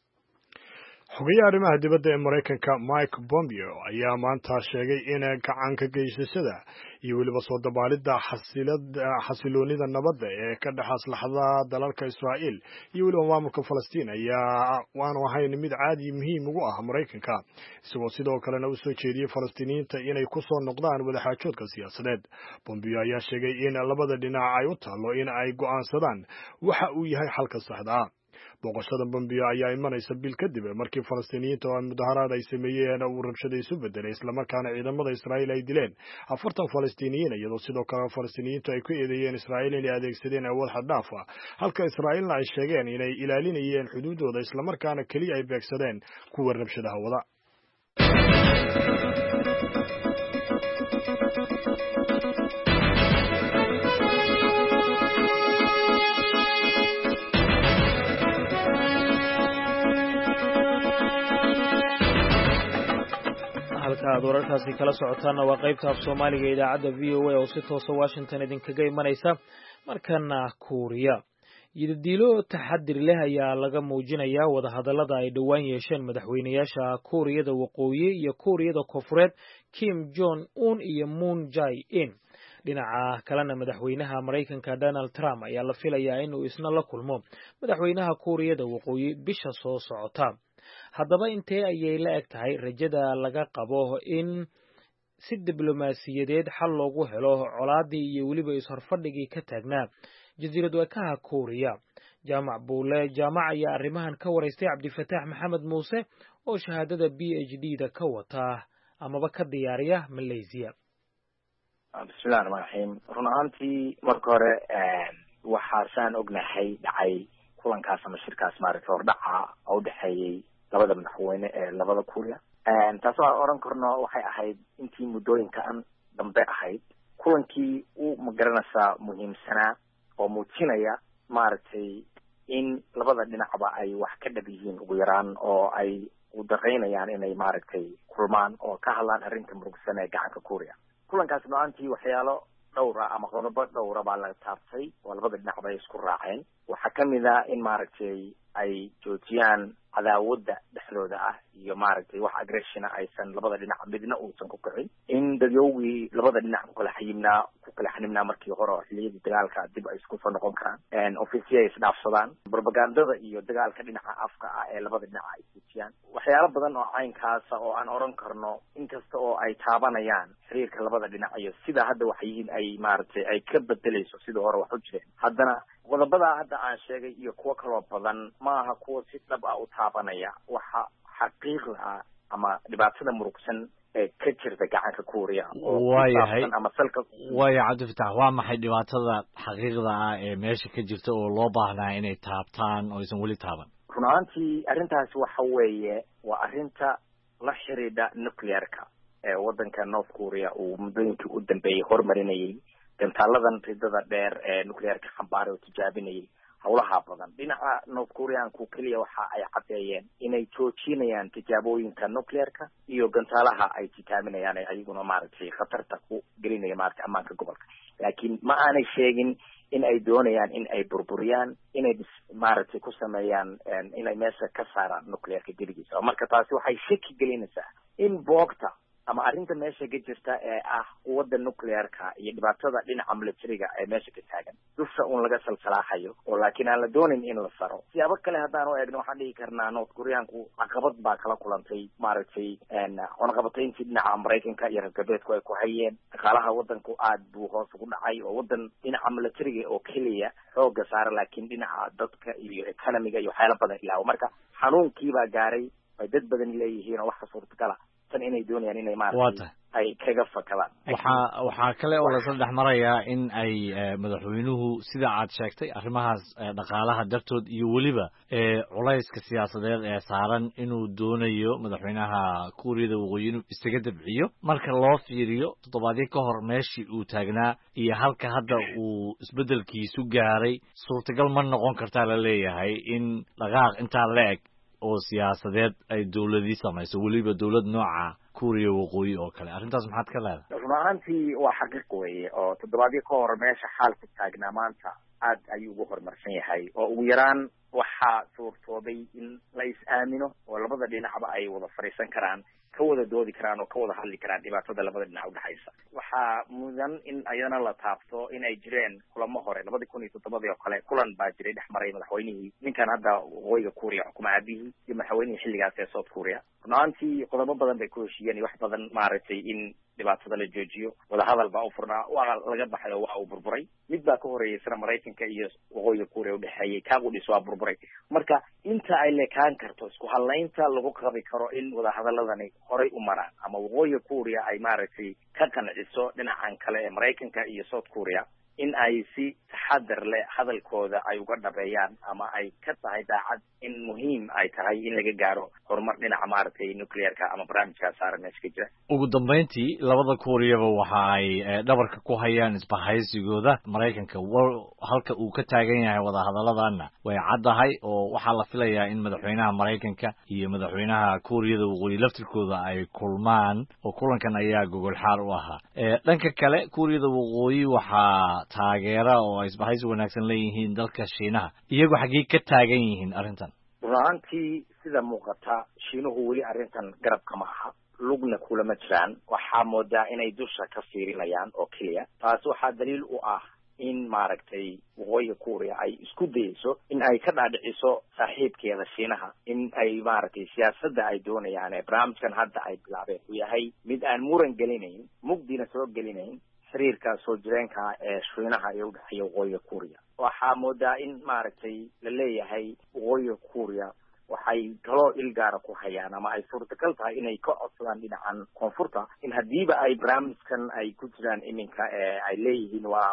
xogayaha arrimaha dibadda ee Maraykanka Mike Pompeo ayaa maanta sheegay in gacanka geysashada iyo weliba soo dabaalidda xasiloonida nabadda ee ka dhex aslaxda dalalka Israa'iil iyo weliba maamulka Falastiin ayaa waanu ahayn mid caadi muhiim ugu ah Maraykanka, isagoo sidoo kalena u soo jeediyey Falastiiniyiinta inay ku soo noqdaan wadaxaajoodka siyaasadeed. Pompeo ayaa sheegay in labada dhinac ay u taalo in ay go'aansadaan waxa uu yahay xalka saxda ah. booqashada Pompeo ayaa imanaysa bil kadib markii Falastiiniyiinta oo mudaharaad ay sameeyeen uu rabshado isu bedelay islamarkaana ciidamada Israa'iil ay dileen afartan Falastiiniyiin iyadoo sidoo kale Falastiiniyiintu ay ku eedeeyeen Israa'iil inay adeegsadeen awood xad dhaaf ah, halka Israa'iilna ay sheegeen inay ilaalinayeen xuduudooda islamarkaana keliya ay beegsadeen kuwa rabshadaha wada. halka aad wararkaasi kala socotaana waa qaybta af Soomaaliga ee idaacadda V O A oo si toos ah Washington idinkaga imanaysa. markana Kuuriya yidadiilo taxadir leh ayaa laga muujinayaa wadahadallada ay dhowaan yeesheen madaxweynayaasha Kuuriyada Waqooyi iyo Kuuriyada Koonfureed Kim Jong Un iyo Moon Jae-in. dhinaca kalena madaxweynaha Maraykanka Donald Trump ayaa la filayaa inuu isna la kulmo madaxweynaha Kuuriyada Waqooyi bisha soo socota. haddaba intee ayay la eg tahay rajada laga qabo in si diblomaasiyadeed xal loogu helo colaadii iyo weliba is-horfadhigii ka taagnaa jasiirad wakaha Kuuriya? jaamac buule jaamac ayaa arrimahan ka waraystay Cabdifataax Maxamed Muuse oo shahaadada B H D-da ka wata amaba ka diyaariya Malaysia. bismillahi rahmaani rahiim. run ahaantii marka hore waxaa saan ognahay dhacay kulankaas ama shirkaas maaragtay hordhaca oo u dhexeeyey labada madaxweyne ee labada Kuuriya taasoo aan oran karno waxay ahayd intii muddooyinkan dambe ahayd kulankii uu magaranaysaa muhiimsanaa oo muujinaya maaragtay in labada dhinacba ay wax ka dhab yihiin ugu yaraan oo ay u daraynayaan inay maaragtay kulmaan oo ka hadlaan arrinta murugsan ee gacanka kuuriya kulankaas no-aantii waxyaalo dhowra ama qodobo dhowra baa laga taabtay oo labada dhinacba ay isku raaceen waxaa kamid ah in maaragtay ay joojiyaan cadaawada dhexdooda ah iyo maaragtay wax aggressiona aysan labada dhinac midna uusan ku kicin in dadyowgii labada dhinac ku kala xayimnaa ku kala xanimnaa markii hore oo xilliyadii dagaalka dib ay isku soo noqon karaan ofisiya ay isdhaafsadaan propagandada iyo dagaalka dhinaca afka ah ee labada dhinac ay joojiyaan waxyaalo badan oo caynkaasa oo aan oran karno inkasta oo ay taabanayaan xiriirka labada dhinac iyo sida hadda wax yihiin ay maaragtay ay ka bedelayso sidii hore wax u jireen haddana qodobadaa hadda aan sheegay iyo kuwo kaloo badan ma aha kuwa si dhab ah u taabanaya waxa xaqiiqda ah ama dhibaatada murugsan ee ka jirta gacanka kuuriya waayahay ama salka waaya cabdifatax waa maxay dhibaatada xaqiiqda ah ee meesha ka jirta oo loo baahnaa inay taabtaan oo aysan weli taaban run ahaantii arrintaasi waxa weeye waa arrinta la xiriidha nuclearka ee waddanka north korea uu muddooyinkii u dambeeyey horumarinayay gantaaladan ridada dheer ee nuclearka xambaaray oo tijaabinayay howlaha badan dhinaca north koreanku keliya waxa ay caddeeyeen inay joojinayaan tijaabooyinka nuclearka iyo gantaalaha ay tijaabinayaan ee ayaguna maaragtay khatarta ku gelinaya maaragtay ammaanka gobolka laakiin ma aanay sheegin in ay doonayaan in ay burburiyaan inay maaragtay ku sameeyaan inay meesha ka saaraan nuclearka geligiisa marka taasi waxay shaki gelinaysaa in boogta ama arrinta meesha ka jirta ee ah quwadda nuclearka iyo dhibaatada dhinaca militariga ee meesha ka taagan dusha un laga salsalaaxayo oo laakiin aan la doonayn in la saro siyaabo kale haddaan u eegno waxaan dhihi karnaa north koreanku caqabad baa kala kulantay maaragtay cunaqabatayntii dhinaca maraykanka iyo reer galbeedku ay ku hayeen dhaqaalaha waddanku aad buu hoos ugu dhacay oo waddan dhinaca militariga oo keliya xooga saara laakiin dhinaca dadka iyo economiga iyo waxyaala badan ilaawo marka xanuunkiibaa gaaray ay dad badan leeyihiin oo waxa suurtagala inay doonayaan inay maaragtay ay kaga fakadaan waxaa waxaa kale oo lasla dhex marayaa in ay madaxweynuhu sida aad sheegtay arrimahaas dhaqaalaha dartood iyo weliba culayska siyaasadeed ee saaran inuu doonayo madaxweynaha kuuriyada waqooyi inuu isaga dabciyo marka loo fiiriyo toddobaadyo ka hor meeshii uu taagnaa iyo halka hadda uu isbeddelkiisu gaaray suurtagal ma noqon kartaa la leeyahay in dhaqaaq intaa la eg oo siyaasadeed ay dawladii samayso weliba dawlad nooca kuuriya waqooyi oo kale arrintaas maxaad ka leedahay run ahaantii waa xaqiiq weeye oo toddobaadyo ka hor meesha xaalku taagnaa maanta aad ayuu ugu horumarsan yahay oo ugu yaraan waxaa suurtoobay in la is-aamino oo labada dhinacba ay wada fadhiisan karaan ka wada doodi karaan oo ka wada hadli karaan dhibaatada labada dhinac udhexaysa waxaa mudan in ayadana la taabto in ay jireen kulamo hore labadii kun iyo toddobadii oo kale kulan baa jiray dhex maray madaxweynihii ninkan hadda waqooyiga kuuriya xukuma aabihii iyo madaxweynihii xilligaas ee south korea run ahaantii qodobo badan bay ku heshiiyeen iyo wax badan maaragtay in dhibaatada la joojiyo wadahadal baa u furnaa waa laga baxay oo waa uu burburay mid baa ka horeeyeysana maraykanka iyo waqooyiga kuuriya udhexeeyey kaaqudhis waa burburay marka inta ay leekaan karto isku hadlaynta lagu qabi karo in wadahadaladani horay u maraan ama waqooyiga kuuriya ay maaragtay ka qanciso dhinacan kale ee maraykanka iyo south korea in ay si taxadar leh hadalkooda ay uga dhabeeyaan ama ay ka tahay daacad in muhiim ay tahay in laga gaaro horumar dhinaca maaragtay nuclearka ama barnaamijkaa saaran meesha ka jira ugu dambayntii labada kuuriyaba waxa ay dhabarka ku hayaan isbahaysigooda maraykanka halka uu ka taagan yahay wadahadaladana way caddahay oo waxaa la filayaa in madaxweynaha maraykanka iyo madaxweynaha kuuriyada waqooyi laftirkooda ay kulmaan oo kulankan ayaa gogol xaar u ahaa dhanka kale kuuriyada waqooyi waxaa taageera oo ay isbahaysi wanaagsan leeyihiin dalka shiinaha iyagu xaggee ka taagan yihiin arrintan run ahaantii sida muuqata shiinuhu weli arrintan garabka ma aha lugna kulama jiraan waxaa moodaa inay dusha ka fiirinayaan oo keliya taas waxaa daliil u ah in maaragtay waqooyiga kuuriya ay isku dayeyso in ay ka dhaadhiciso saaxiibkeeda shiinaha in ay maaragtay siyaasadda ay doonayaan ee barnaamijkan hadda ay bilaabeen uu yahay mid aan muran gelinayn mugdina soo gelinayn xiriirka soo jireenka ee shiinaha ee udhexeeya waqooyiga kuuriya waxaa moodaa in maaragtay la leeyahay waqooyiga kuuriya waxay kaloo ilgaara ku hayaan ama ay suurtagal tahay inay ka codsadaan dhinacan koonfurta in haddiiba ay barnaamijkan ay ku jiraan iminka ee ay leeyihiin waa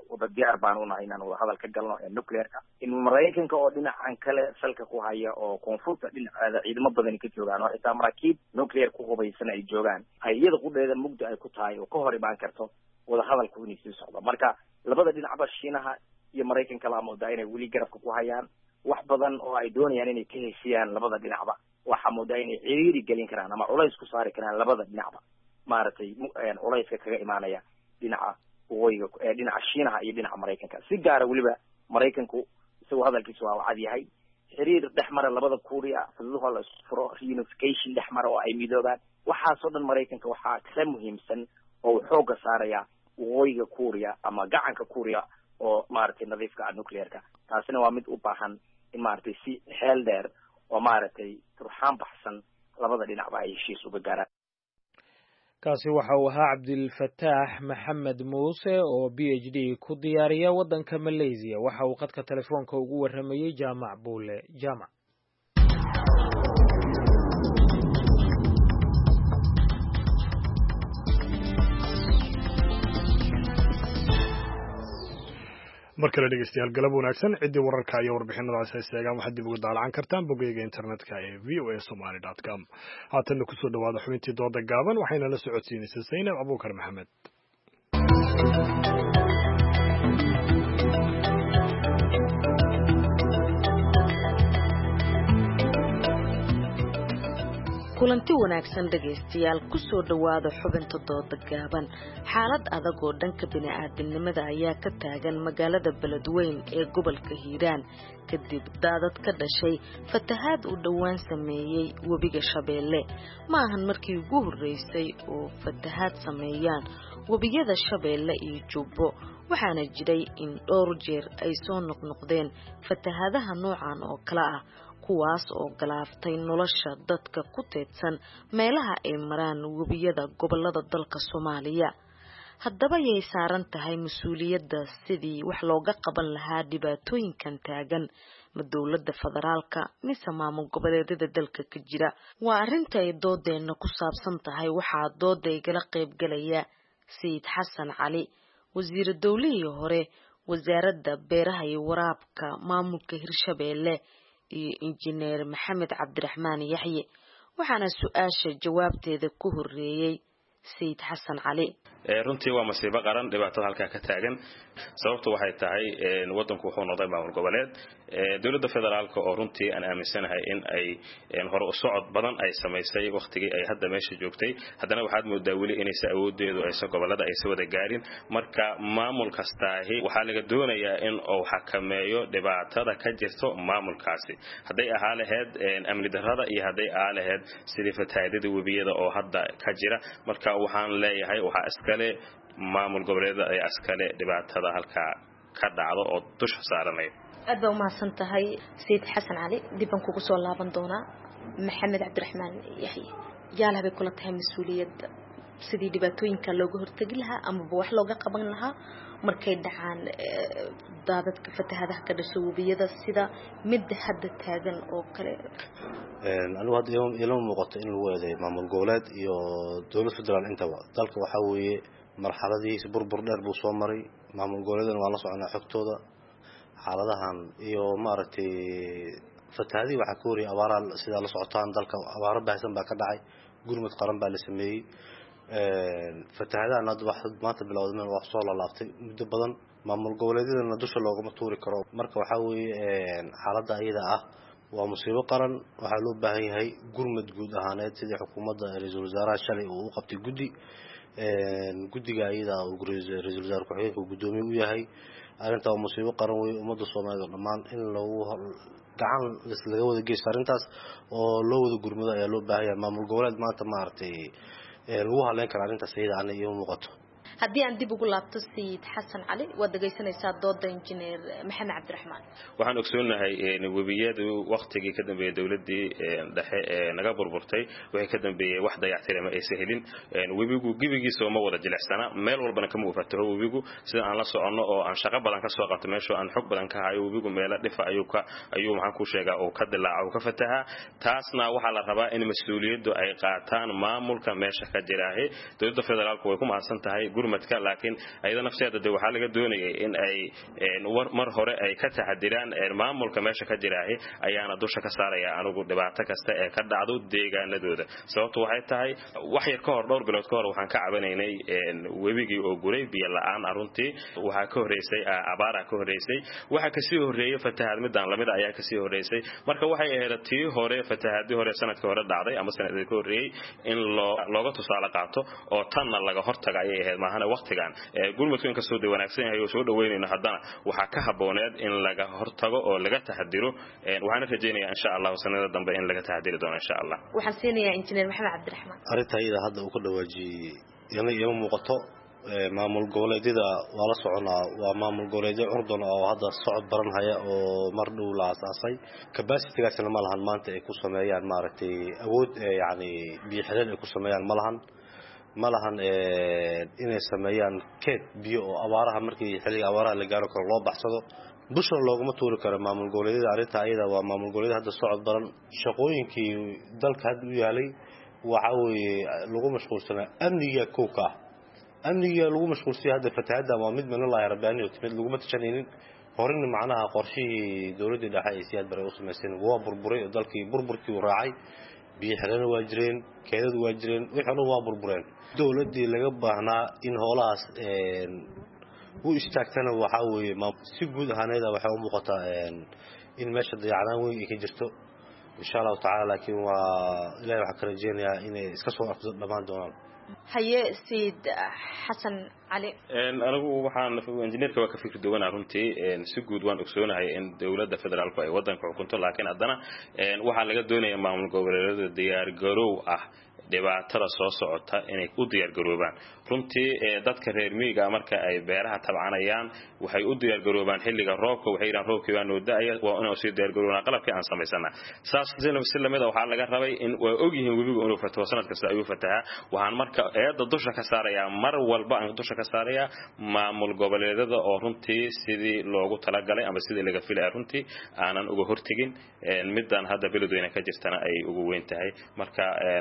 wada diyaar baan unahay inaan wada hadal ka galno ee nuclearka in maraykanka oo dhinacan kale salka ku haya oo koonfurta dhinaceeda ciidamo badan ka joogaan oo xitaa maraakiib nuclear ku hubaysan ay joogaan ay iyada qudheeda mugdi ay ku tahay oo ka hor imaan karto wada hadalku inay sii socdo marka labada dhinacba Shiinaha iyo Maraykanka la moodaa inay weli garabka ku hayaan wax badan oo ay doonayaan inay ka heshiiyaan labada dhinacba waxa moodaa inay ciriiri gelin karaan ama culays ku saari karaan labada dhinacba maartay culayska kaga imaanaya dhinaca waqooyiga ee dhinaca Shiinaha iyo dhinaca Maraykanka si gaar ah waliba Maraykanku isagoo hadalkiisu waa cad yahay xiriir dhexmara labada Kuuriya xuduudaha la isfuro reunification dhexmara oo ay midoobaan waxaas oo dhan Maraykanka waxaa ka muhiimsan oo xooga saaraya waqooyiga Kuuriya ama gacanka Kuuriya oo maartay nadiifka ah nuclearka taasina waa mid u baahan in maartay si xeel dheer oo maartay turxaan baxsan labada dhinacba ay heshiis uga gaaraan kaasi waxa uu ahaa Cabdilfataax Maxamed Muuse oo B H D ku diyaariya wadanka Malaysia waxa uu qadka telefoonka ugu waramayay Jaamac Buule Jaamac markale dhegeystayaal galab wanaagsan cidii wararka iyo warbixinadaas ay sheegaan waxaad dib uga daalan kartaan bogeyga internetka ee v o a somali dot com haatan ku soo dhawaada xubintii dooda gaaban waxayna la socodsiinaysaa Zainab Abuukar Maxamed kulanti wanaagsan dhageystayaal ku soo dhawaada xubinta dooda gaaban xaalad adag oo dhanka bini'aadanimada ayaa ka taagan magaalada Beledweyne ee gobolka Hiiraan kadib daadad ka dhashay fatahaad uu dhawaan sameeyay webiga Shabeelle ma ahan markii ugu horeysay oo fatahaad sameeyaan webiyada Shabeelle iyo Jubbo waxaana jiray in dhowr jeer ay soo noqnoqdeen fatahaadaha noocan oo kala ah kuwaas oo galaaftay nolosha dadka ku teedsan meelaha ay maraan webiyada gobolada dalka Soomaaliya haddaba yay saaran tahay mas'uuliyadda sidii wax looga qaban lahaa dhibaatooyinkan taagan ma dawladda federaalka mise maamul goboleedyada dalka ka jira waa arrinta ay doodeena ku saabsan tahay waxaa dooda igala qayb galaya Sayid Xasan Cali wasiir dawlihii hore wasaaradda beeraha iyo waraabka maamulka Hirshabeelle iyo injineer Maxamed Cabdiraxmaan Yaxye waxaana su'aasha jawaabteeda ku horeeyay Sayid Xasan Cali runtii waa masiibo qaran dhibaato halka ka taagan sababtu waxay tahay wadanku wuxuu noqday maamul goboleed dawladda federaalka oo runtii aan aaminsanahay in ay hore u socod badan ay sameysay waqtigii ay hadda meesha joogtay haddana waxaad moodaa weli inaysan awoodeedu aysan gobolada aysan wada gaarin marka maamul kastaahi waxaa laga doonayaa in uu xakameeyo dhibaatada ka jirto maamulkaasi hadday ahaa lahayd amni darrada iyo hadday ahaa lahayd sidii fatahaadada webiyada oo hadda ka jira marka waxaan leeyahay waxaa iskale maamul goboleeda ay askale dhibaatada halka ka dhacdo oo dusha saaranay aad baa u mahadsan tahay Sayid Xasan Cali dib aan kugu soo laaban doonaa Maxamed Cabdiraxmaan Yaxye yaala bay kula tahay mas'uuliyadda sidii dhibaatooyinka looga hortagi lahaa ama wax looga qaban lahaa markay dhacaan daadadka fatahaadaha ka dhashay webiyada sida mid hadda taagan oo kale anigu hadda ilmo muuqato in lagu eedeey maamul goboleed iyo dawlad federaal intaba dalka waxa weeye marxaladiisa burbur dheer buu soo maray maamul goboleedna waa la soconaa xogtooda xaaladahan iyo maaragtay fatahaadii waxa ka horiyay abaara sida la socotaan dalka abaaro baahsan baa ka dhacay gurmad qaran baa la sameeyay fatahaadahan hadda wax maanta bilowday wax soo laabtay muddo badan maamul goboleedyadana dusha loogama tuuri karo marka waxa weeye xaaladda iyada ah waa musiibo qaran waxaa loo baahan yahay gurmad guud ahaaneed sidii xukuumadda ra'iisul wasaaraha shalay uu u qabtay guddi guddiga iyada uu ra'iisul wasaar ku-xigeenka gudoomiye u yahay arrinta waa musiibo qaran weeye ummadda Soomaaliyeed dhammaan in lagu gacan laga wada geysto arrintaas oo loo wada gurmado ayaa loo baahan yahay maamul goboleed maanta maaragtay lagu haleyn karo arrintaas iyada aan iyo muuqato haddii aan dib ugu laabto Sayid Xasan Cali waad dhageysanaysaa dooda injineer Maxamed Cabdiraxmaan waxaan ogsoonahay in webiyadu waqtigii ka dambeeyay dawladii dhexe naga burburtay wixii ka dambeeyay wax dayactirama ay sahelin webigu gibigiisa ma wada jilecsana meel walbana kama wafato webigu sida aan la socono oo aan shaqo badan ka soo qabto meesha aan xog badan ka hayo webigu meel dhifa ayuu ka ayuu maxaan ku sheegaa oo ka dilaaco ka fataha taasna waxa la rabaa in mas'uuliyaddu ay qaataan maamulka meesha ka jiraahay dawladda federaalku way ku mahadsan tahay gurmadka laakiin ayada nafteeda de waxa laga doonayay in ay mar hore ay ka taxadiraan maamulka meesha ka jiraahay ayaana dusha ka saaraya anigu dhibaato kasta ee ka dhacdo deegaanadooda sababtu waxay tahay wax yar ka hor dhowr bilood ka hor waxaan ka cabanaynay webigii oo guray biyo la'aan aruntii waxa ka horeysay abaara ka horeysay waxa ka sii horeeyay fatahaad midaan lamid ayaa ka sii horeysay marka waxay ahayd tii hore fatahaadii hore sanadkii hore dhacday ama sanadkii ka horeeyay in looga tusaale qaato oo tanna laga hortaga ayay ahayd maahana waqtigan gurmadku inkastoo de wanaagsan yahay oo soo dhaweynayno haddana waxaa ka habooneed in laga hortago oo laga taxadiro waxaana rajaynayaa insha Allah sanada dambe in laga taxadiri doono insha Allah waxaan siinayaa injineer Maxamed Cabdiraxmaan arinta iyada hadda uu ka dhawaajiyay yana iyo muuqato maamul goboleedyada waa la soconaa waa maamul goboleedyo Urdun oo hadda socod baran haya oo mar dhow la asaasay capacity-gaasna ma lahan maanta ay ku sameeyaan maaragtay awood yani biyo xireen ay ku sameeyaan ma lahan ma lahan inay sameeyaan keed biyo oo abaaraha markii xilliga abaaraha la gaaro karo loo baxsado bushra looguma tuuri karo maamul goboleedyada arinta ayada waa maamul goboleedyada hadda socod baran shaqooyinkii dalka hadda u yaalay waxa weeye lagu mashquulsanaa amniga kooka amniga lagu mashquulsan hadda fatahaada waa mid min Allah rabbaani oo timid lagu matashanaynin horina macnaha qorshihii dawladda dhexe ay siyaad baray u sameeyeen waa burburay dalkii burburkii u raacay biyo xireen waa jireen keedad waa jireen wixii waa burbureen dawladii laga baahnaa in hoolahaas een u istaagtana waxa weeye si guud ahaaneeda waxa u muuqataa in meesha dayacnaan weyn ay ka jirto insha Allah ta'ala laakiin waa ilaahay waxa ka rajeynayaa inay iska soo afdo dhamaan doonaan haye Said Xasan Cali een anigu waxaan injineerka waa ka fikir duwan runtii een si guud waan ogsoonahay in dawladda federaalku ay wadanka xukunto laakiin haddana een waxa laga doonayaa maamul goboleedyada diyaar garow ah dhibaatada soo socota inay u diyaar garoobaan runtii dadka reer miyiga marka ay beeraha tabcanayaan waxay u diyaar garoobaan xilliga roobka waxay yiraan roobkii waa noo daaya waa inuu sii diyaar garoobaan qalabkii aan sameysana saas si lamid ah waxa laga rabay in waa ogyihiin webiga inuu fataho sanad kasta ayuu fataha waxaan marka eeda dusha ka saarayaa mar walba aan dusha ka saarayaa maamul goboleedyada oo runtii sidii loogu talagalay ama sidii laga filayay runtii aanan uga hortagin middan hadda beledweyne ka jirtana ay ugu weyn tahay marka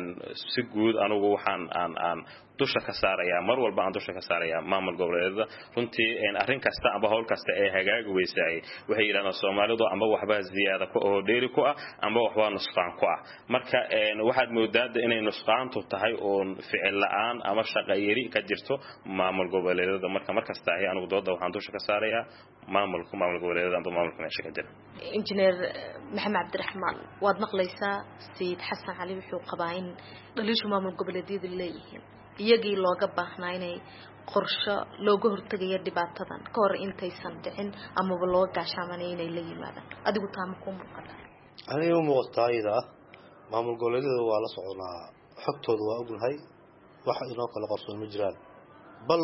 si guud anigu waxaan aan aan dusha ka saaraya mar walba aan dusha ka saaraya maamul goboleedyada runtii in arrin kasta aba hawl kasta ay hagaag weysay waxay yiraahdaan Soomaalidu amba waxba ziyaada ku oo dheeri ku ah amba waxba nusqaan ku ah marka waxaad moodaa inay nusqaantu tahay oo ficil la'aan ama shaqo yari ka jirto maamul goboleedyada marka markasta ay anigu dooda waxaan dusha ka saaraya maamulka maamul goboleedyada amba maamulka meesha ka jira injineer Maxamed Cabdiraxmaan waad maqlaysaa Said Xasan Cali wuxuu qabaa in dhaliishu maamul goboleedyada leeyihiin iyagii looga baahnaa inay qorsho looga hortagayo dhibaatadan ka hor intaysan dhicin ama loo gaashaamanayo inay la yimaadaan adigu taama ku muuqata aniga muuqataayda maamul goboleedyada waa la soconaa xogtooda waa ognahay waxa inoo kala qarsoon ma jiraan bal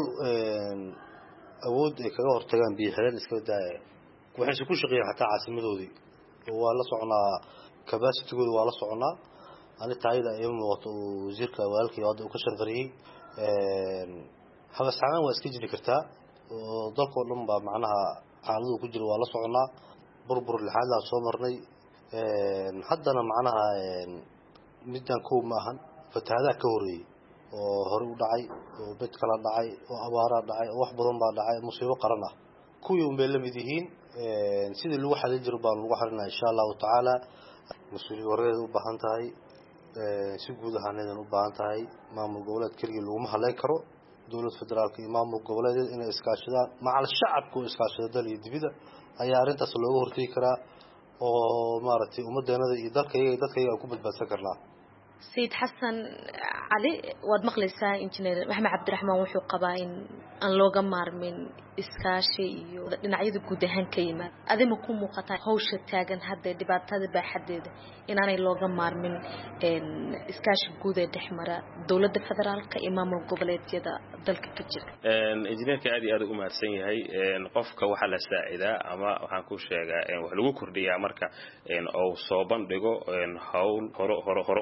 awood ay kaga hortagaan biyo xireen iska daaya waxay ku shaqeeyaan xataa caasimadoodii waa la soconaa capacity-gooda waa la soconaa ani taayida ay muuqato wasiirka walaalkii wada uu ka sharqariyay een habasaan waa iska jiri kartaa oo dalka oo dhan ba macnaha xaaladu ku jiro waa la soconaa burbur lixaad soo marnay een haddana macnaha een middan ku maahan fatahaada ka horeeyay oo hore u dhacay oo bad kala dhacay oo abaara dhacay oo wax badan baa dhacay musiibo qaran ah kuwii u meel lamid yihiin een sidii lagu xalin jiro baan lagu xalinaa insha Allah ta'ala mas'uuliyad wareed u baahan tahay si guud ahaaneedan u baahan tahay maamul goboleed kaliya lagu haleyn karo dawladda federaalka iyo maamul goboleed inay iskaashadaan macal shacabku iskaashada dal iyo dibida ayaa arintaas looga hortagi karaa oo maaragtay ummadeenada iyo dalkayga dadkayga ku badbaadsan karnaa Said Xasan Cali waad maqlaysaa injineer Maxamed Cabdiraxmaan wuxuu qabaa in aan looga maarmin iskaashi iyo dhinacyada guud ahaan ka yimaad adima ku muuqata hawsha taagan hadda dhibaatada baaxadeeda inaanay looga maarmin in iskaashi guud ee dhexmara dawladda federaalka iyo maamul goboleedyada dalka ka jira een injineerka aad iyo aad u maarsan yahay een qofka waxa la saacidaa ama waxaan ku sheegaa in wax lagu kordhiyaa marka in uu soo bandhigo in hawl hore hore hore u socdo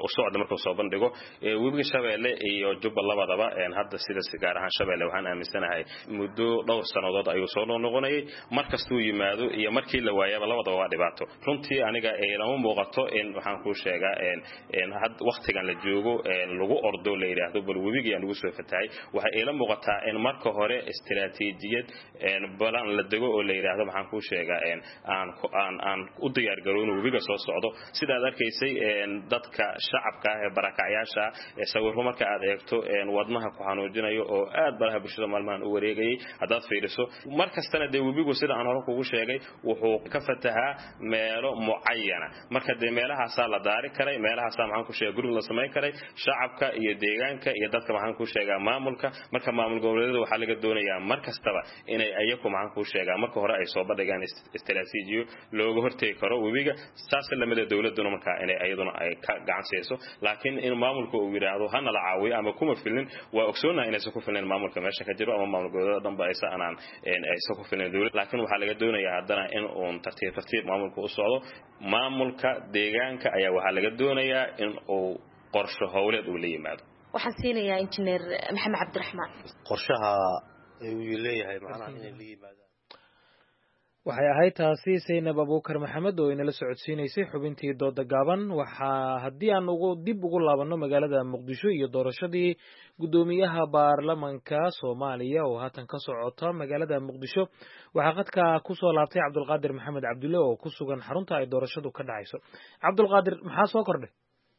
markuu soo bandhigo webiga Shabeelle iyo Jubba labadaba een hadda sida gaar ahaan Shabeelle waxaan aaminsanahay muddo dhowr sanadood ayuu soo noqonayay markastuu yimaado iyo markii la waayaba labadaba waa dhibaato runtii aniga ee lama muuqato in waxaan ku sheegaa een een had waqtigan la joogo een lagu ordo la yiraahdo bal webiga lagu soo fatahay waxa ila muuqataa in marka hore istiraatiijiyad een balan la dago oo la yiraahdo waxaan ku sheegaa een aan aan aan u diyaar garoono webiga soo socdo sida aad arkaysay een dadka shacabka ah ee barakacayaasha ee sawirro marka aad eegto een wadnaha ku xanuujinayo oo aad baraha bulshada maalmahan u wareegayay hadaad fiiriso markastana de webigu sida aan hore kugu sheegay wuxuu ka fatahaa meelo mucayyana marka de meelahaas la daari karay meelahaas waxaan ku sheegay gurmad la sameey karay shacabka iyo deegaanka iyo dadka waxaan ku sheegaa maamulka marka maamul goboleedyada waxa laga doonayaa markastaba inay ayagu waxaan ku sheegaa marka hore ay soo badhigaan istiraatiijiyo looga hortagi karo webiga saas lamada dawladdu marka inay ayaduna ay ka gacan siiso laakiin in maamulku uu yiraahdo hana la caawiyo ama kuma filin waa ogsoonaa inay soo ku filin maamulka meesha ka jiro ama maamul goboleedyada dhanba ay saanaan in ay soo ku filin dawladda laakiin waxa laga doonayaa haddana in uu tartiib tartiib maamulku u socdo maamulka deegaanka ayaa waxa laga doonayaa in uu qorshe hawleed uu la yimaado waxaan siinayaa injineer Maxamed Cabdiraxmaan qorshaha uu leeyahay macnaha in la yimaado waxay ahayd taasi Saynab Abuukar Maxamed oo inala socodsiinaysay xubintii dooda gaaban waxa hadii aan ugu dib ugu laabano magaalada Muqdisho iyo doorashadii gudoomiyaha baarlamaanka Soomaaliya oo haatan ka socota magaalada Muqdisho waxa qadka ku soo laabtay Cabdulqaadir Maxamed Cabdulle oo ku sugan xarunta ay doorashadu ka dhacayso Cabdulqaadir maxaa soo kordhay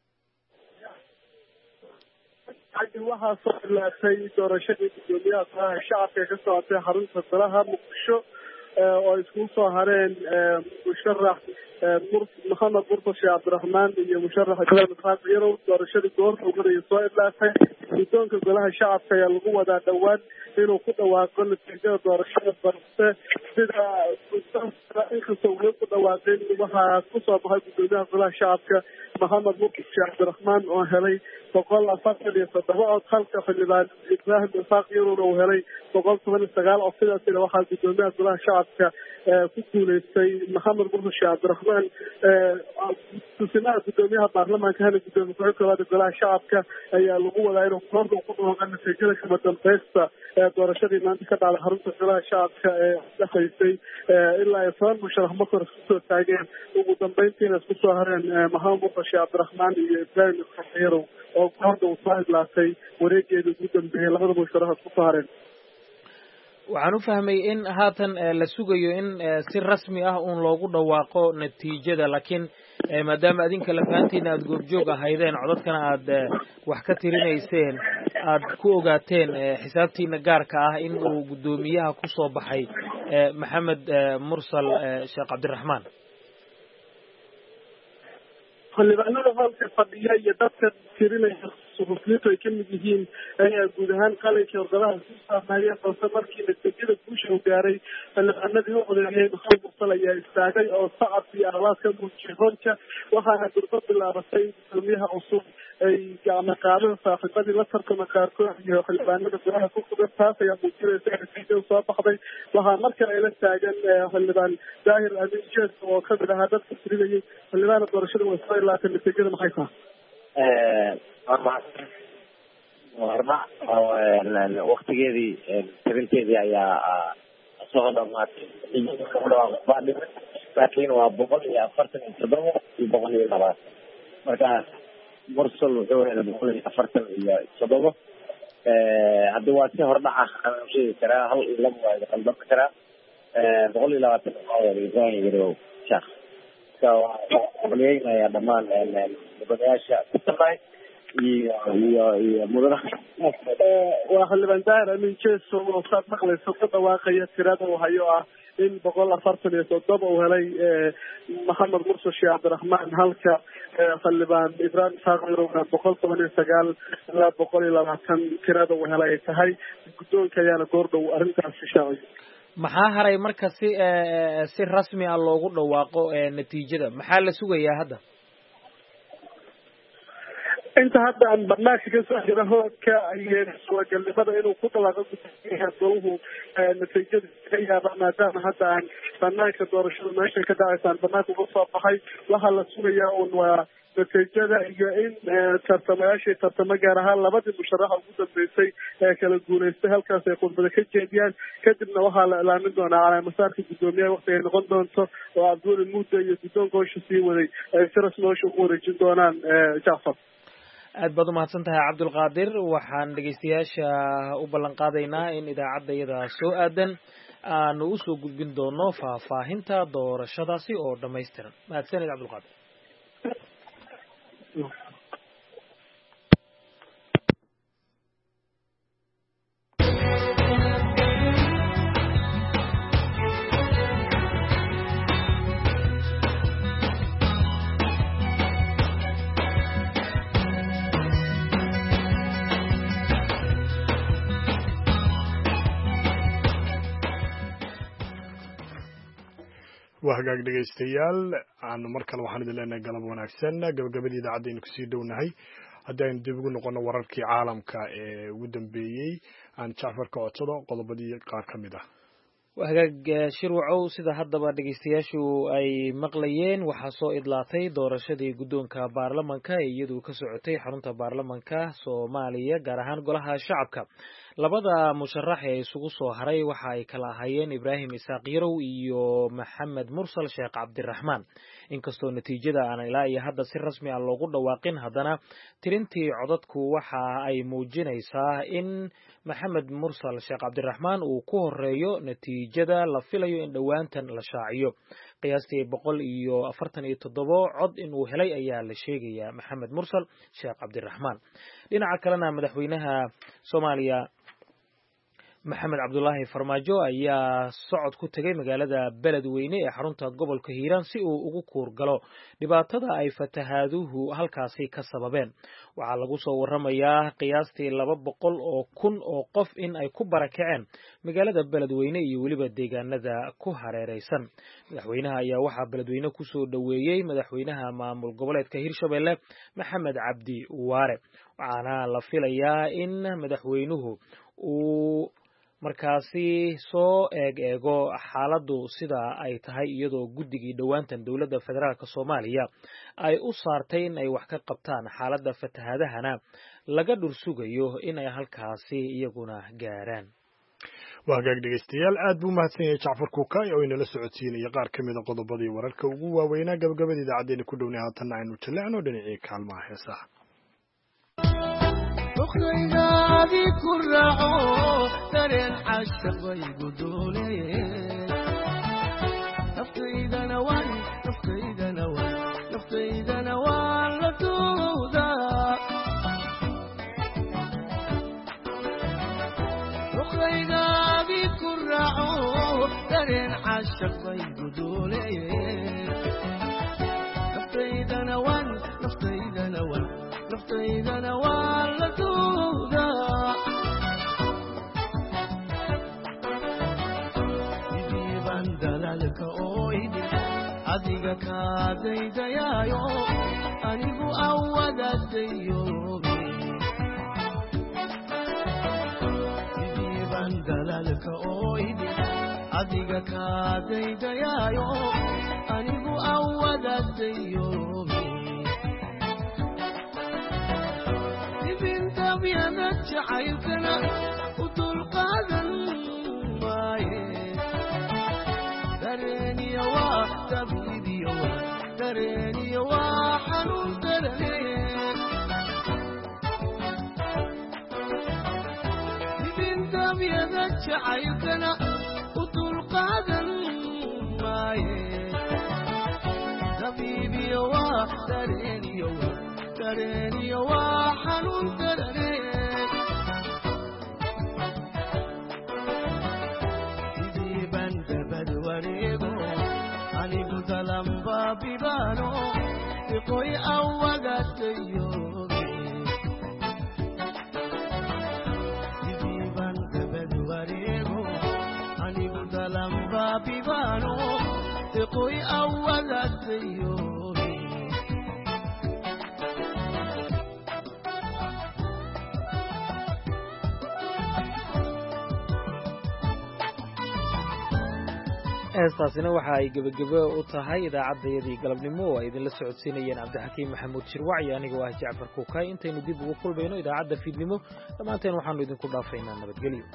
waxaa soo ilaatay doorashadii gudoomiyaha shacabka ka socotay xarunta golaha Muqdisho oo isku soo hareen musharax Maxamed Murtashi Cabdiraxmaan iyo musharax Ibraahim Isaaq Yarow doorashadii goorta ugu horeeyay soo ilaatay guddoonka golaha shacabka ayaa lagu wadaa dhawaan inuu ku dhawaaqo natiijada doorashada balse sida inkastoo uu ku dhawaaqay waxaa ku soo baxay gudoomiyaha golaha shacabka Maxamed Murtashi Cabdiraxmaan oo helay boqol afartan iyo toddoba cod halka xildhibaan Ibraahim Isaaq Yarow uu helay boqol toban iyo sagaal cod sidaasina waxaa gudoomiyaha golaha shacabka ku guuleystay Maxamed Murtashi Cabdiraxmaan tusimaha gudoomiyaha baarlamaanka hana gudoomiyaha koowaad golaha shacabka ayaa lagu wadaa inuu koorta ku dhawaaqo natiijada kama dambaysta ee doorashadii maanta ka dhacday xarunta golaha shacabka ee dhaxaysay ilaa ay toban musharax marka hore isku soo taageen ugu dambeyntiina isku soo hareen Maxamed Murtashi Cabdiraxmaan iyo Ibraahim Isaaq Yarow oo koorta uu soo idlaatay wareegeeda ugu dambeeyay labada musharax isku soo hareen waxaan u fahmay in haatan la sugayo in si rasmi ah uun loogu dhawaaqo natiijada laakiin maadaama adinka la fahantiina aad goobjoog ahaydeen codadkana aad wax ka tirinayseen aad ku ogaateen xisaabtiina gaarka ah in uu gudoomiyaha ku soo baxay Maxamed Mursal Sheekh Cabdiraxmaan xildhibaanada halka fadhiya iyo dadka tirinaya suxufiyiintu ay ka mid yihiin ayaa guud ahaan qalinka warqadaha ku saamaayay balse markii natiijada guusha uu gaaray xildhibaanadii u codeeyay Maxamed Mursal ayaa istaagay oo sacab iyo ahlaad ka muujiyay hoonka waxaana durba bilaabatay gudoomiyaha cusub ay gacmo qaadeen saaxiibadii la tartama qaarkood iyo xildhibaanada golaha ku sugan taas ayaa muujinaysa natiijada soo baxday waxaa markale ay la taagan xildhibaan Daahir Amiin Jees oo ka mid ahaa dadka tirinayay xildhibaanada doorashada way soo ilaatay natiijada maxay tahay waqtigeedii tirinteedii ayaa soo dhamaatay laakiin waa boqol iyo afartan iyo toddoba iyo boqol iyo labaatan markaas Mursal wuxuu helay boqol iyo afartan iyo toddoba haddii waa si hordhac ah aan sheegi karaa hal iyo laba waa qaldan karaa boqol iyo labaatan Ibraahim Yarow Sheekh ولينا دمان مدنياشا تسمعي iyo iyo iyo mudanaha waa xildhibaan Daahir Amiin Jees oo saad maqlayso ku dhawaaqaya tirada uu hayo ah in boqol afartan iyo toddoba uu helay Maxamed Murtashi Cabdiraxmaan halka xildhibaan Ibraahim Isaaq Yarow boqol toban iyo sagaal ilaa boqol iyo labaatan tirada uu helay tahay guddoonka ayaana goordhow arrintaas shaaciyay maxaa haray marka si si rasmi ah loogu dhawaaqo natiijada maxaa la sugayaa hadda inta hadda aan barnaamijka ka soo jira hoodka ayay suuragalnimada inuu ku dhawaaqo gudoomiyaha goluhu natiijada ka yaaba maadaama hadda aan barnaamijka doorashada meesha ka dhacaysaan barnaamijka uga soo baxay waxaa la sugayaa un waa natiijada iyo in tartamayaashii tartamo gaar ahaan labadii musharaxa ugu dambeysay ee kala guulaystay halkaas ay khudbada ka jeediyaan kadibna waxaa la ilaamin doonaa caleemasaarka guddoomiyaha waqti ay noqon doonto oo cabdiweli muude iyo guddoonka howsha sii waday ay si rasmi howsha ugu wareejin doonaan jacfar. aad baad umahadsan tahay cabdulqaadir. waxaan dhegeystayaasha u ballan qaadaynaa in idaacadda iyada soo aadan aanu usoo gudbin doono faahfaahinta doorashadaasi oo dhamaystiran. mahadsanid cabdulqaadir. waa hagaag dhegaystayaal aan mar kale waxaan idin leenahay galab wanaagsan gabagabadii idaacadda aynu kusii dhownahay haddii aynu dib ugu noqono wararkii caalamka ee ugu dambeeyey aan jacfar ka codsado qodobadii qaar ka mid ah. waa hagaag shirwacow sida haddaba dhegeystayaashu ay maqlayeen waxaa soo idlaatay doorashadii guddoonka baarlamanka ee iyadu ka socotay xarunta baarlamanka soomaaliya gaar ahaan golaha shacabka. labada musharax ee isugu soo haray waxa ay kala ahaayeen ibraahim isaaq yarow iyo maxamed mursal sheekh cabdiraxmaan. inkastoo natiijada aan ilaa iyo hadda si rasmi ah loogu dhawaaqin, haddana tirintii codadku waxa ay muujinaysaa in maxamed mursal sheekh cabdiraxmaan uu ku horeeyo natiijada la filayo in dhowaantan la shaaciyo. qiyaastii boqol iyo afartan iyo toddobo cod inuu helay ayaa la sheegayaa maxamed mursal sheekh cabdiraxmaan. dhinaca kalena madaxweynaha Soomaaliya maxamed cabdulaahi farmaajo ayaa socod ku tegay magaalada beledweyne ee xarunta gobolka hiiraan si uu ugu kuurgalo dhibaatada ay fatahaaduhu halkaasi ka sababeen. waxaa lagu soo waramayaa qiyaastii laba boqol oo kun oo qof in ay ku barakaceen magaalada beledweyne iyo weliba deegaanada ku hareereysan. madaxweynaha ayaa waxaa beledweyne kusoo dhoweeyey madaxweynaha maamul goboleedka hirshabelle maxamed cabdi waare. waxaana la filayaa in madaxweynuhu uu markaasi soo eeg eego xaaladdu sida ay tahay, iyadoo guddigii dhowaantan dowladda federaalk Soomaaliya ay u saartay in ay wax ka qabtaan xaaladda fatahaadahana laga dhursugayo in ay halkaasi iyaguna gaaraan. waa hagaag dhegaystayaal aad buu mahadsan yahay jacfar kuukay oo inala socodsiinaya qaar ka mid a qodobadii wararka ugu waaweynaa gabagabada idaacaddeena ku dhownay haatanna aynu jaleecno dhinacii kaalmaha heesaha. وخينادي كرعو ترين عشق ويقدولي نفتيد نوان نفتيد نوان نفتيد نوان لتودا وخينادي كرعو ترين عشق ويقدولي نفتيد نوان نفتيد نوان نفتيد نوان لتودا يجيبان دلالك أويدي أديك كادي ديايو أنيبو أود الديومي يجيبان دلالك أويدي أديك كادي ديايو أنيبو أود الديومي بيدك جعيلكنا وطول قادم ماي دريني يوا تبيدي يوا دريني يوا حنون دريني بنت بيدك جعيلكنا وطول قادم ماي تبيدي يوا دريني يوا دريني يوا حنون دريني لمبا بيبانو يقوي أوغات يومي يجيبان تبد وريغو أني بودا لمبا بيبانو يقوي أوغات يومي heestaasina waxa ay gebagebo u tahay idaacaddayadii galabnimo oo ay idinla socodsiinayeen cabdixakiim maxamuud shirwac iyo anigoo ah jacfar kuukay intaynu dib ugu kulmayno idaacadda fiidnimo dhammaanteen waxaanu idinku dhaafaynaa nabadgelyo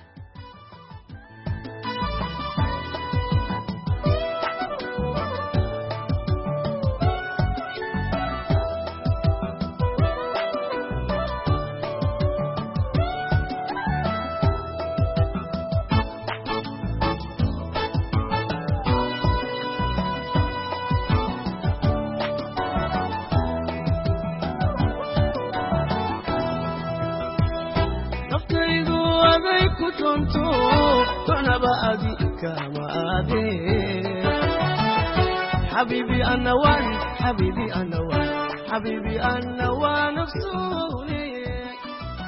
حبيبي أنا وان حبيبي أنا وان حبيبي أنا وان أفصولي.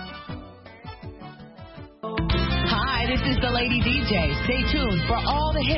Hi, this is the Lady D J. Stay tuned for all the hits.